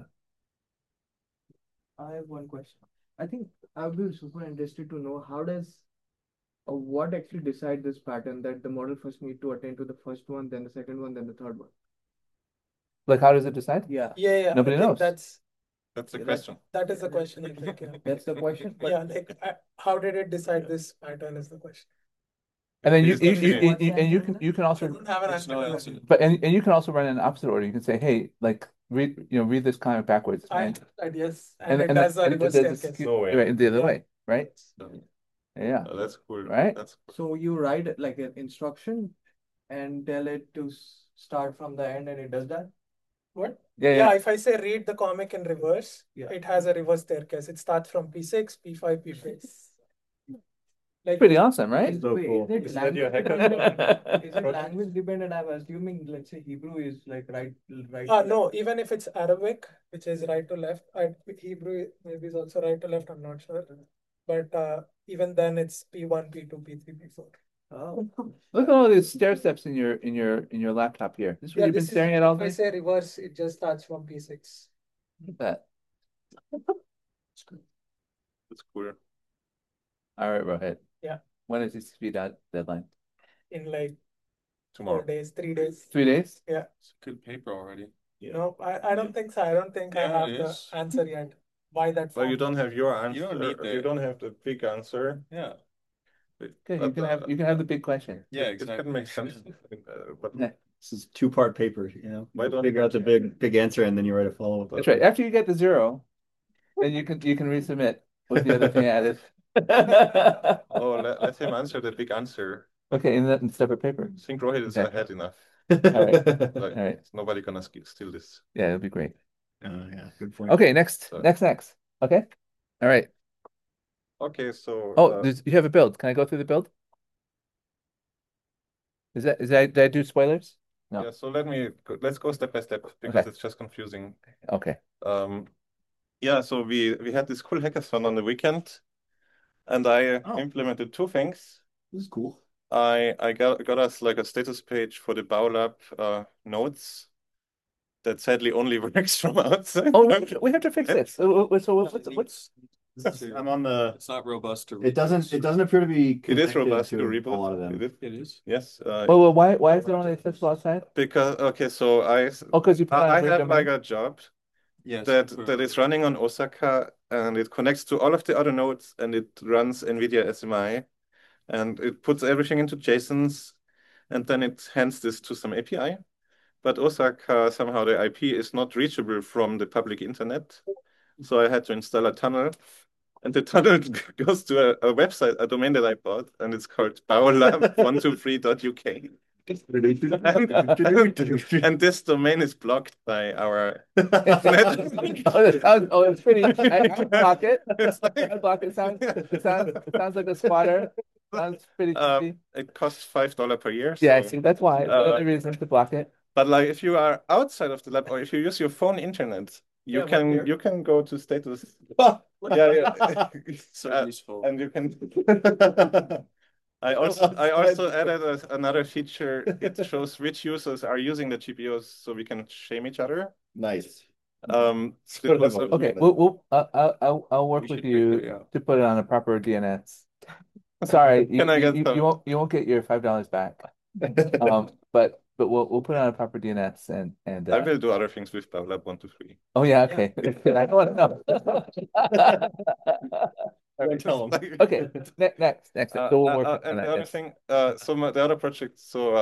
I have one question. I think I would be super interested to know how does what actually decide this pattern that the model first need to attend to the first one, then the second one, then the third one. Like, how does it decide? Yeah. Yeah. Nobody I think knows. That's the question. That is the question, I think. Yeah. That's the question. But Yeah, like how did it decide this pattern is the question. And then It's you can also I don't have an answer to that. but and you can also run in opposite order. You can say, hey, like read this comic backwards. Yes, and it does a reverse staircase. Right, the other way, right? Yeah. Oh, that's cool. Right? That's cool. so you write like an instruction and tell it to start from the end, and it does that. What? Yeah. Yeah, if I say read the comic in reverse, Yeah. it has a reverse staircase. It starts from P6, P5, P6. Like Pretty awesome, right? Is, So wait, cool. is Is it that your language hacker? dependent? Is it language dependent? I'm assuming, let's say Hebrew is like right. no, even if it's Arabic, which is right to left, Hebrew maybe is also right to left, I'm not sure. But even then it's P1, P2, P3, P4. Oh. Look at all these stair steps in your laptop here. This is what you've been staring at all If I day? say reverse, it just starts from P6. Look at that. That's cool. All right, Rohit. Yeah. When is this to be deadline? In like Tomorrow. 4 days, 3 days. 3 days? Yeah. It's a good paper already. No, I don't think so. I don't think I Yeah, have it the is. answer yet. Why that Well, you form? don't have your answer. You don't need You don't have the big answer. Yeah. Okay, you can have the big question. Yeah, It exactly. can make sense. But Yeah. This is two-part paper, Why don't figure out the big answer and then you write a follow-up. That's right. After you get the 0, then you can resubmit with the other thing added. Oh, let him answer the big answer. Okay, in separate paper. I think Rohit is Okay. ahead enough. All right. Like, All right. nobody gonna steal this. Yeah, it'll be great. Yeah, good point. Okay, next. So- Next. Okay. All right. Okay, so Oh, you have a build. Can I go through the build? Is that did I do spoilers? No. yeah, so let's go step by step because Okay. it's just confusing. Okay. Yeah, so we had this cool hackathon on the weekend, and I implemented 2 things. This is cool. I got us like a status page for the Baolab nodes that sadly only works from outside. Oh, we have to fix this. So what's I'm on the. It's not robust to. It doesn't appear to be. It is connected robust to a reboot. lot of them. It is. Yes. well, why is it only accessible outside? Because okay, so because you put I on a have like a job Yes. that is running on Osaka, and it connects to all of the other nodes, and it runs NVIDIA SMI, and it puts everything into JSONs, and then it hands this to some API. But Osaka, somehow the IP is not reachable from the public internet. So I had to install a tunnel. And the tunnel goes to a website, a domain that I bought, and it's called baolab123.uk. And this domain is blocked by our it's pretty. I can block it. I block it. Sounds like a spotter. Sounds pretty cheapy. It costs $5 per year. Yeah, I so, see. That's why. The only reason to block it. But like if you are outside of the lab or if you use your phone internet, you can go to status. Yeah. So useful. And you can I also added another feature. It shows which users are using the GPUs so we can shame each other. Nice. Okay, I'll work with you to put it on a proper DNS. Sorry, you won't get your $5 back. But we'll put it on a proper DNS and I will do other things with Baolab 123. Oh yeah, okay. I don't want to know. Don't tell them. Okay, next. So we'll work on And that. the other Yes. thing, the other project,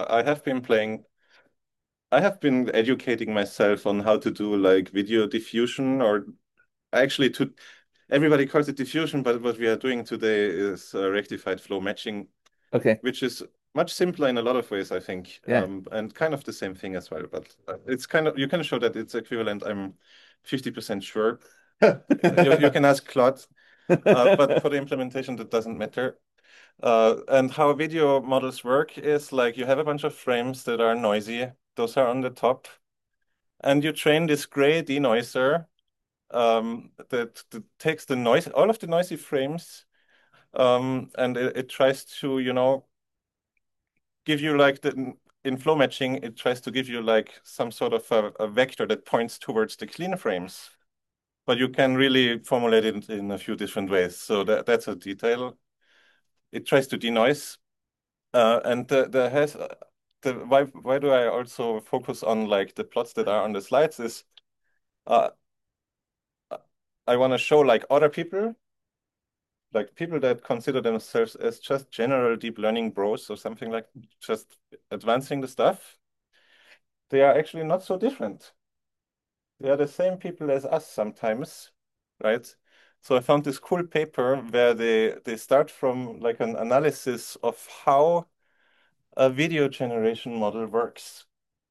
I have been educating myself on how to do like video diffusion, or actually everybody calls it diffusion, but what we are doing today is rectified flow matching, Okay. which is much simpler in a lot of ways, I think, Yeah. and kind of the same thing as well. But it's kind of, you can show that it's equivalent. I'm 50% sure. You can ask Claude, but for the implementation, that doesn't matter. And how video models work is like you have a bunch of frames that are noisy. Those are on the top. And you train this gray denoiser that takes the noise, all of the noisy frames, and it tries to, give you like in flow matching, it tries to give you like some sort of a vector that points towards the clean frames. But you can really formulate it in a few different ways. So that's a detail. It tries to denoise. And why do I also focus on like the plots that are on the slides is uh, I want to show like other people, like people that consider themselves as just general deep learning bros or something, like just advancing the stuff. They are actually not so different. They are the same people as us sometimes, right? So I found this cool paper where they start from like an analysis of how a video generation model works.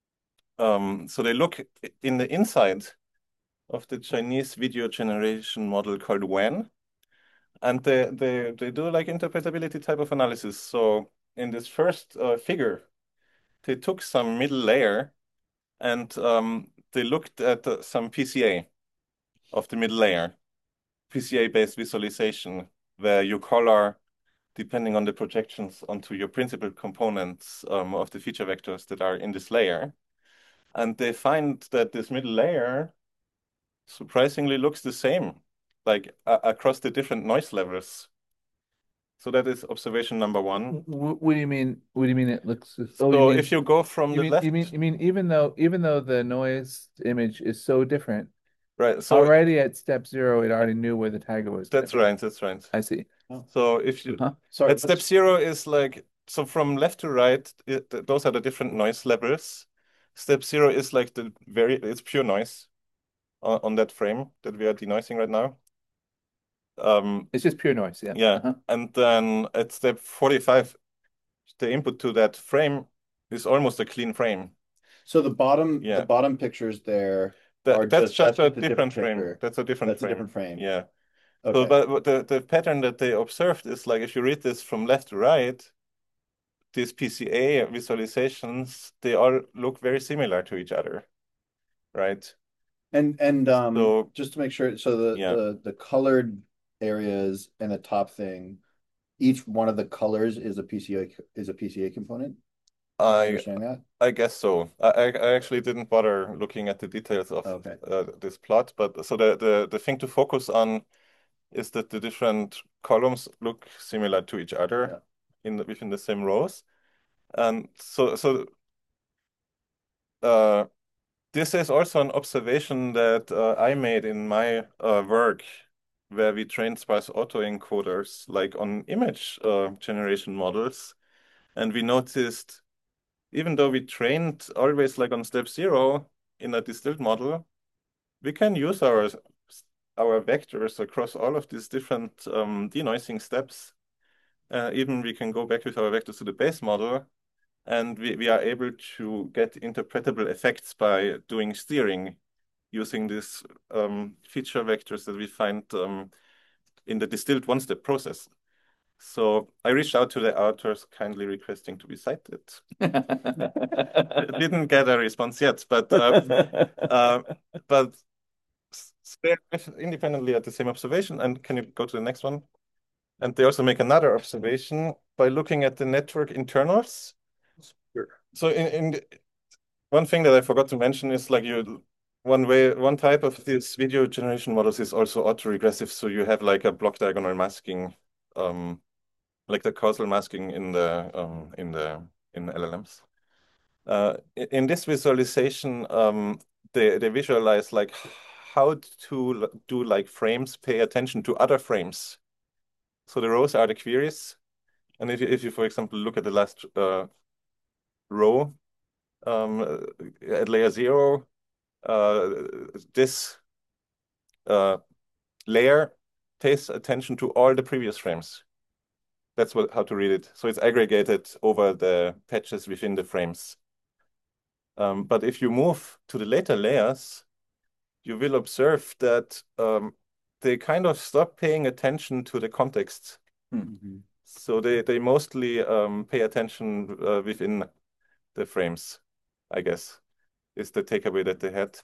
So they look in the inside of the Chinese video generation model called WAN, and they do like interpretability type of analysis. So in this first figure, they took some middle layer and they looked at some PCA of the middle layer, PCA-based visualization, where you color depending on the projections onto your principal components of the feature vectors that are in this layer. And they find that this middle layer surprisingly looks the same, like across the different noise levels. So that is observation number one. What do you mean? What do you mean it looks? So if you go from you the mean left, you mean even though the noise image is so different, right? So already at step 0, it already knew where the tagger was. That's right. That's right. I see. So if you Sorry, at step 0 is like, so from left to right, those are the different noise levels. Step 0 is like it's pure noise on that frame that we are denoising right now. It's just pure noise, yeah. Yeah. And then at step 45, the input to that frame is almost a clean frame. So the bottom pictures there are That's just a a different frame. picture. That's a different That's a frame. different frame. Yeah. Okay. So, but the pattern that they observed is like if you read this from left to right, these PCA visualizations, they all look very similar to each other, right? And So just to make sure, so the colored areas and the top thing, each one of the colors is a PCA component. I understand that. I guess so. I actually didn't bother looking at the details of this plot, but so the thing to focus on is that the different columns look similar to each other within the same rows. And so this is also an observation that I made in my work, where we trained sparse autoencoders like on image generation models, and we noticed even though we trained always like on step 0 in a distilled model, we can use our vectors across all of these different denoising steps. Even we can go back with our vectors to the base model, and we are able to get interpretable effects by doing steering using these feature vectors that we find in the distilled one-step process. So I reached out to the authors, kindly requesting to be cited. Didn't get a response yet, but they're independently at the same observation. And can you go to the next one? And they also make another observation by looking at the network internals. Sure. So one thing that I forgot to mention is like one type of these video generation models is also autoregressive. So you have like a block diagonal masking, like the causal masking in LLMs. In this visualization, they visualize like how to do like frames pay attention to other frames So the rows are the queries. And if you for example look at the last row at layer 0, this layer pays attention to all the previous frames. That's how to read it. So it's aggregated over the patches within the frames. But if you move to the later layers, you will observe that they kind of stop paying attention to the context. So they mostly pay attention within the frames, I guess, is the takeaway that they had.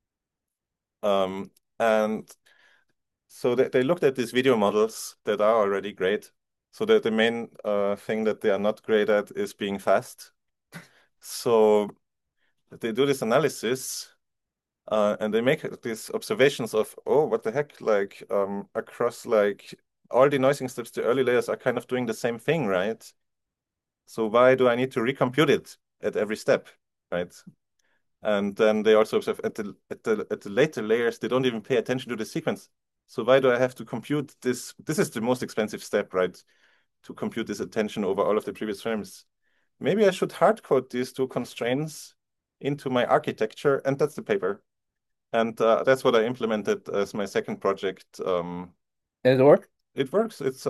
And so they looked at these video models that are already great. So the main thing that they are not great at is being fast. So they do this analysis and they make these observations of, oh, what the heck, like across like all denoising steps, the early layers are kind of doing the same thing, right? So why do I need to recompute it at every step, right? And then they also observe at the later layers, they don't even pay attention to the sequence. So why do I have to compute this? This is the most expensive step, right? To compute this attention over all of the previous frames. Maybe I should hard code these two constraints into my architecture, and that's the paper. And that's what I implemented as my second project. Does it work? It works. It's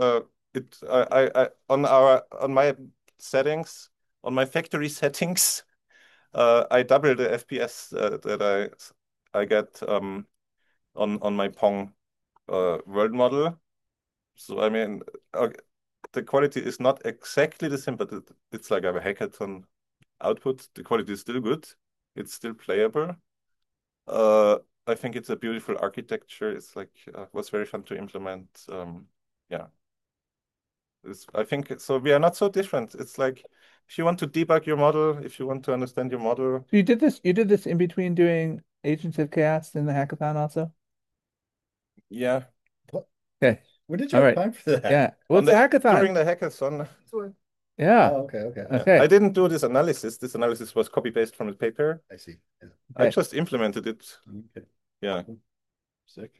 on my settings, on my factory settings, I double the FPS that I get on my Pong world model. So I mean, the quality is not exactly the same, but it's like I have a hackathon output. The quality is still good. It's still playable. I think it's a beautiful architecture. It's like was very fun to implement. Yeah. I think so. We are not so different. It's like if you want to debug your model, if you want to understand your model. You did this in between doing Agents of Chaos in the hackathon also? Yeah. Okay. When did you All have right. time for that? Yeah. Well, it's a hackathon. During the hackathon. Yeah. Oh, okay. Okay. I didn't do this analysis. This analysis was copy-paste from the paper. I see. Yeah. I just implemented it. Okay. Yeah. Sick.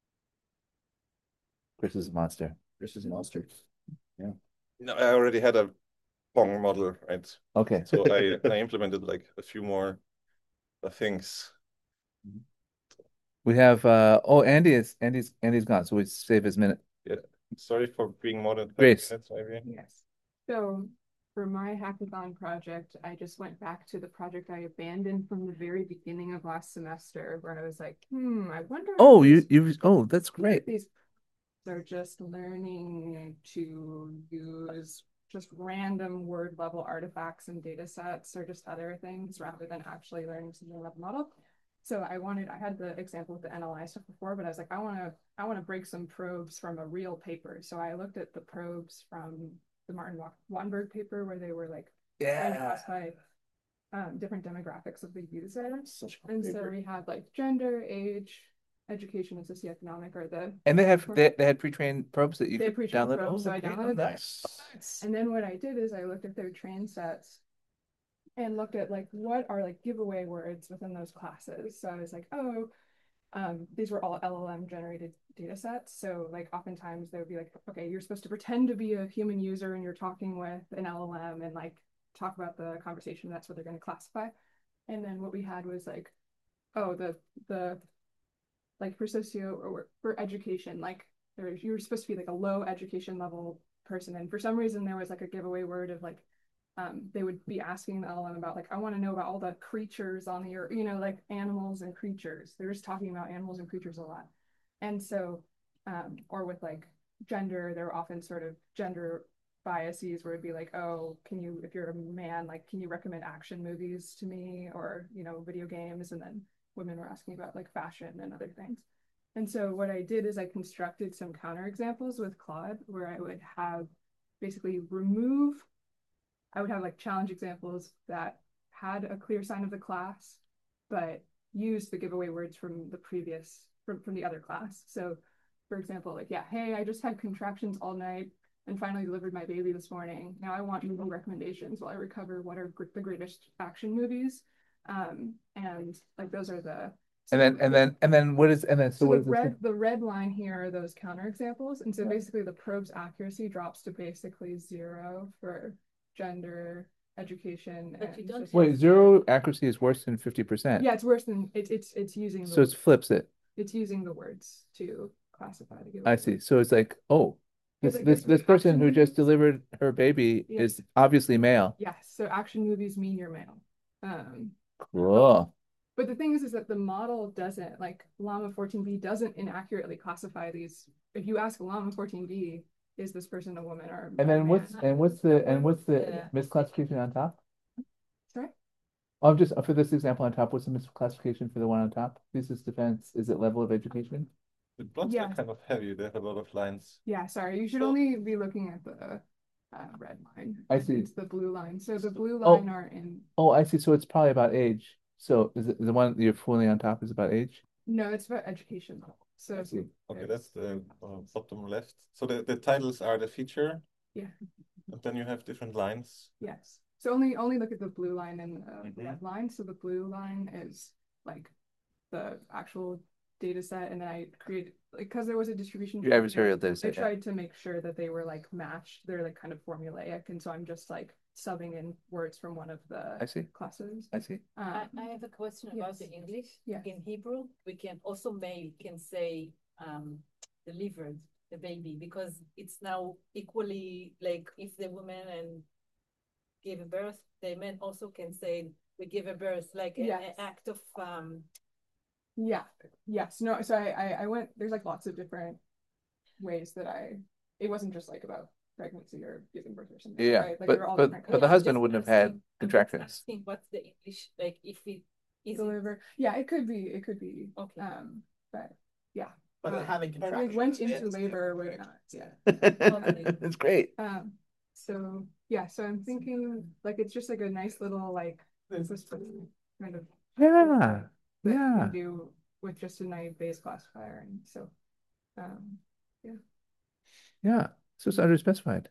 Chris is a monster. Chris is a monster. Yeah. No, I already had a Pong model, right? Okay. So I implemented like a few more things. We have Andy's gone, so we save his minute. Yeah. Sorry for being more than 30 Grace. minutes, maybe. Yes. So for my hackathon project, I just went back to the project I abandoned from the very beginning of last semester, where I was like, I wonder. Oh, if that's great. these are just learning to use just random word level artifacts and data sets or just other things rather than actually learning something about the model. So I had the example with the NLI stuff before, but I was like, I want to break some probes from a real paper. So I looked at the probes from the Martin Wattenberg paper where they were like trying to classify different demographics of the users. And so we had like gender, age, education, and socioeconomic are the And they had pre-trained probes that you could download. probes, so I downloaded them. Nice. And then what I did is I looked at their train sets and looked at like what are like giveaway words within those classes. So I was like, these were all LLM generated data sets. So like oftentimes they would be like, okay, you're supposed to pretend to be a human user and you're talking with an LLM and like talk about the conversation. That's what they're going to classify. And then what we had was like, the like for socio or for education, like you were supposed to be like a low education level person. And for some reason there was like a giveaway word of like, they would be asking the LLM about like, I want to know about all the creatures on the earth, like animals and creatures. They're just talking about animals and creatures a lot. And so, or with like gender, there were often sort of gender biases where it'd be like, oh, if you're a man, like, can you recommend action movies to me or, video games? And then women were asking about like fashion and other things. And so what I did is I constructed some counterexamples with Claude where I would have basically I would have like challenge examples that had a clear sign of the class, but used the giveaway words from the previous, from the other class. So for example, like, yeah, hey, I just had contractions all night and finally delivered my baby this morning. Now I want movie recommendations while I recover what are the greatest action movies. And like those are the And then what is, and then, so So what the is this? the red line here are those counterexamples. And so Yeah. basically the probe's accuracy drops to basically 0 for gender, education, But you and don't social- Wait, 0 accuracy is worse than 50%. Yeah, it's worse than it's using So it the flips it. it's using the words to classify to give I it see. So it's like, oh, It's this like this this this person action who just movies. delivered her baby Yeah. is obviously male. Yes, so action movies mean you're male. Cool. But the thing is that the model doesn't, like Llama 14B doesn't inaccurately classify these. If you ask Llama 14B, is this person a woman or And a then man? what's the Yeah. misclassification on top? Sorry? Oh, just for this example on top, what's the misclassification for the one on top? Thesis defense, is it level of education? The plots Yeah. are kind of heavy. They have a lot of lines. Yeah, sorry. You should So- only be looking at the red line. I see. It's the blue line. So the blue Oh. line are in. Oh, I see. So it's probably about age. So is it the one that you're fully on top is about age? No, it's about education. So I see. Okay, that's the bottom left. So the titles are the feature, yeah, and then you have different lines. yes. So only look at the blue line and the Mhm. red line. So the blue line is like the actual data set, and then I created like because there was a distribution. Your adversarial data I set, yeah. tried to make sure that they were like matched. They're like kind of formulaic, and so I'm just like subbing in words from one of the I see. classes. I see. I have a question about the English. Yes. In Hebrew, we can also male can say delivered the baby because it's now equally like if the woman and gave a birth, the men also can say we give a birth, like an Yes. act of Yeah. Yes. No. So I went. There's like lots of different ways that it wasn't just like about pregnancy or giving birth or something. Yeah, Right? Like but there were all but different but the kinds. husband wouldn't have had I'm just contractions. asking what's the English like if it is Deliver. Yeah, it could be. It could be. Okay. But yeah. But having But contractions. we went into labor with not. Yeah. It's great. So yeah. So I'm thinking like it's just like a nice little like this kind of Yeah. that you Yeah. can do with just a naive Bayes classifier, and so yeah. Yeah. So it's underspecified.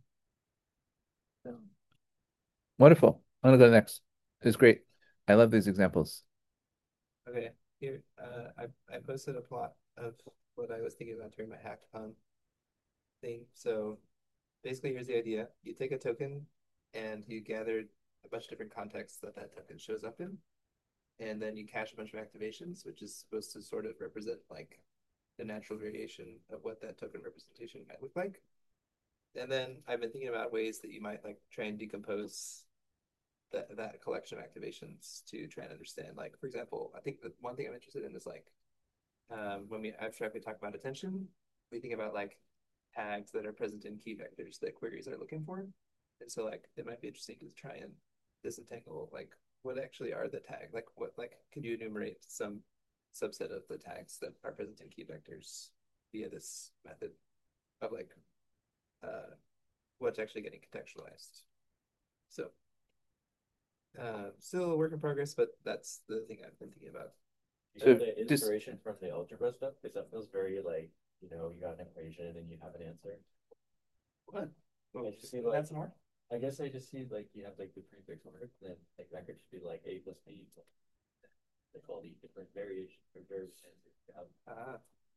So Wonderful. I'm gonna go next. It's great. I love these examples. Okay, here, I posted a plot of what I was thinking about during my hackathon thing. So basically, here's the idea. You take a token and you gather a bunch of different contexts that token shows up in. And then you cache a bunch of activations, which is supposed to sort of represent like the natural variation of what that token representation might look like. And then I've been thinking about ways that you might like try and decompose that collection of activations to try and understand. Like, for example, I think the one thing I'm interested in is like when we abstractly talk about attention, we think about like tags that are present in key vectors that queries are looking for. And so like it might be interesting to try and disentangle like what actually are the tags? Like what like can you enumerate some subset of the tags that are present in key vectors via this method of like what's actually getting contextualized. So still a work in progress, but that's the thing I've been thinking about. You have the inspiration from the algebra stuff because that feels very like, you got an equation and you have an answer. What? I just see Add like some more? I guess I just see like you have like the prefix order, then like that could just be like a plus b. Like all the different variations or variables you have.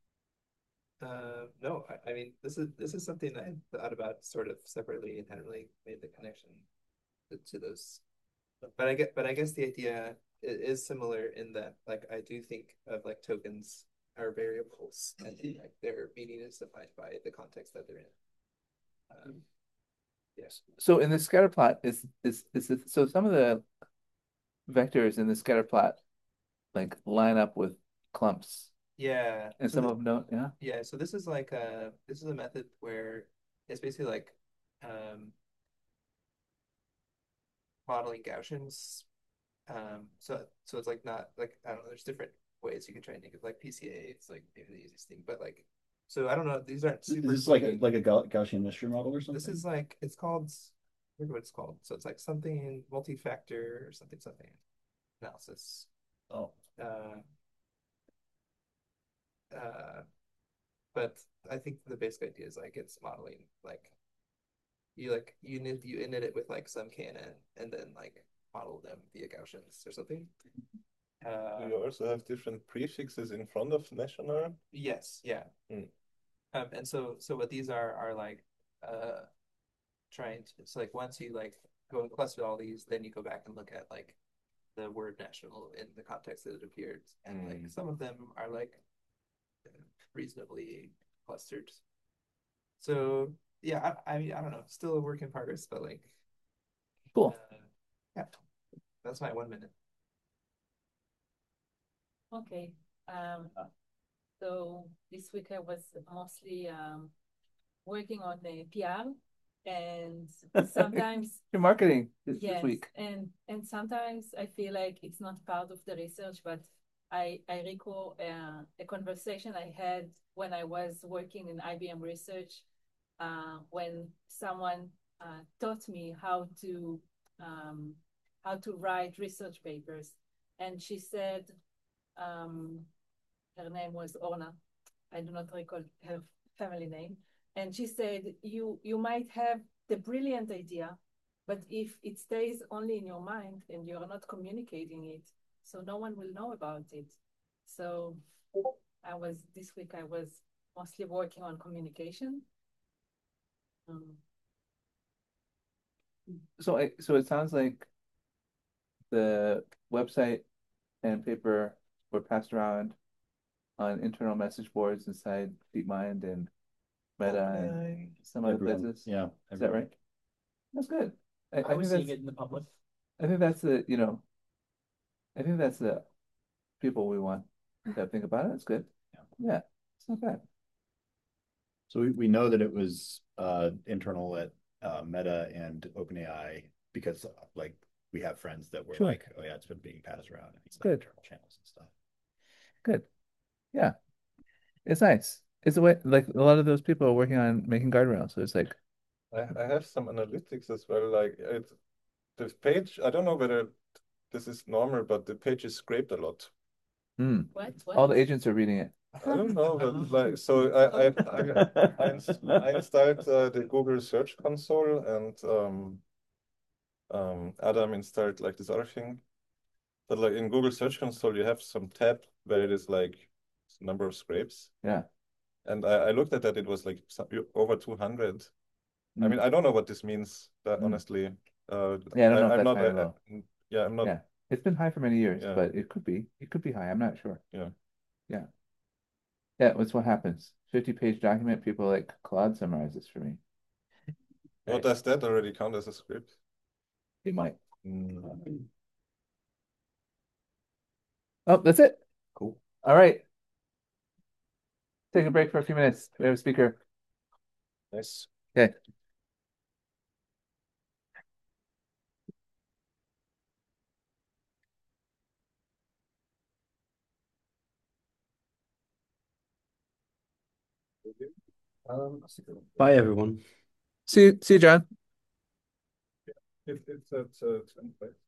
No, I mean this is something I thought about sort of separately and hadn't really made the connection to those. But I guess the idea is similar in that like I do think of like tokens are variables and like their meaning is defined by the context that they're in. Yes. So in the scatter plot so some of the vectors in the scatter plot like line up with clumps. Yeah. And So some of them don't, yeah. Yeah, so this is like this is a method where it's basically like modeling Gaussians. So it's like not like I don't know, there's different ways you can try and think of like PCA, it's like maybe the easiest thing, but like so I don't know, these aren't super This is like a Gaussian mystery model or something. This is like it's called I forget what it's called. So it's like something multi-factor or something analysis. Oh. But I think the basic idea is like it's modeling like you init it with like some KNN and then like model them via Gaussians or something. Do you also have different prefixes in front of national? Yes, yeah. Hmm. And so what these are like trying to, it's like once you like go and cluster all these, then you go back and look at like the word national in the context that it appeared. And like some of them are like reasonably clustered. So yeah, I mean I don't know, still a work in progress, but like Cool. Yeah, that's my 1 minute. Okay. So this week I was mostly working on the PR, and sometimes Your marketing this yes, week. and sometimes I feel like it's not part of the research, but I recall a conversation I had when I was working in IBM research, when someone taught me how to write research papers, and she said, her name was Orna. I do not recall her family name. And she said, you might have the brilliant idea, but if it stays only in your mind and you're not communicating it, so no one will know about it. So this week I was mostly working on communication. So it sounds like the website and paper were passed around on internal message boards inside DeepMind and Meta and some other Everyone. places. Yeah, Is that everyone. right? That's good. I think was seeing that's it in the public. I think that's I think that's the people we want to think about it. That's good. Yeah, it's not bad. So we know that it was internal at Meta and OpenAI because like we have friends that were Sure. like, oh yeah, it's been being passed around It's good. internal channels and stuff. Good. Yeah. It's nice. It's the way like a lot of those people are working on making guardrails. So it's like I have some analytics as well. Like this page, I don't know whether this is normal, but the page is scraped a lot. all the agents are reading it. I don't know, but like so I installed the Google Search Console and Adam installed like this other thing. But like in Google Search Console, you have some tab where it is like number of scrapes. Yeah. And I looked at that, it was like over 200. I mean, I don't know what this means, that honestly. Yeah, I don't know if I'm that's not, high or low. yeah, I'm not. Yeah. It's been high for many years, Yeah. but it could be. It could be high. I'm not sure. Yeah. Yeah. Yeah, that's what happens. 50-page document, people like Claude summarizes for me. Well, does that already count as a script? It might. Mm. Oh, that's it. Cool. All right. Take a break for a few minutes. We have a speaker. Nice. Okay. Bye, everyone. See you, John. It's at 25.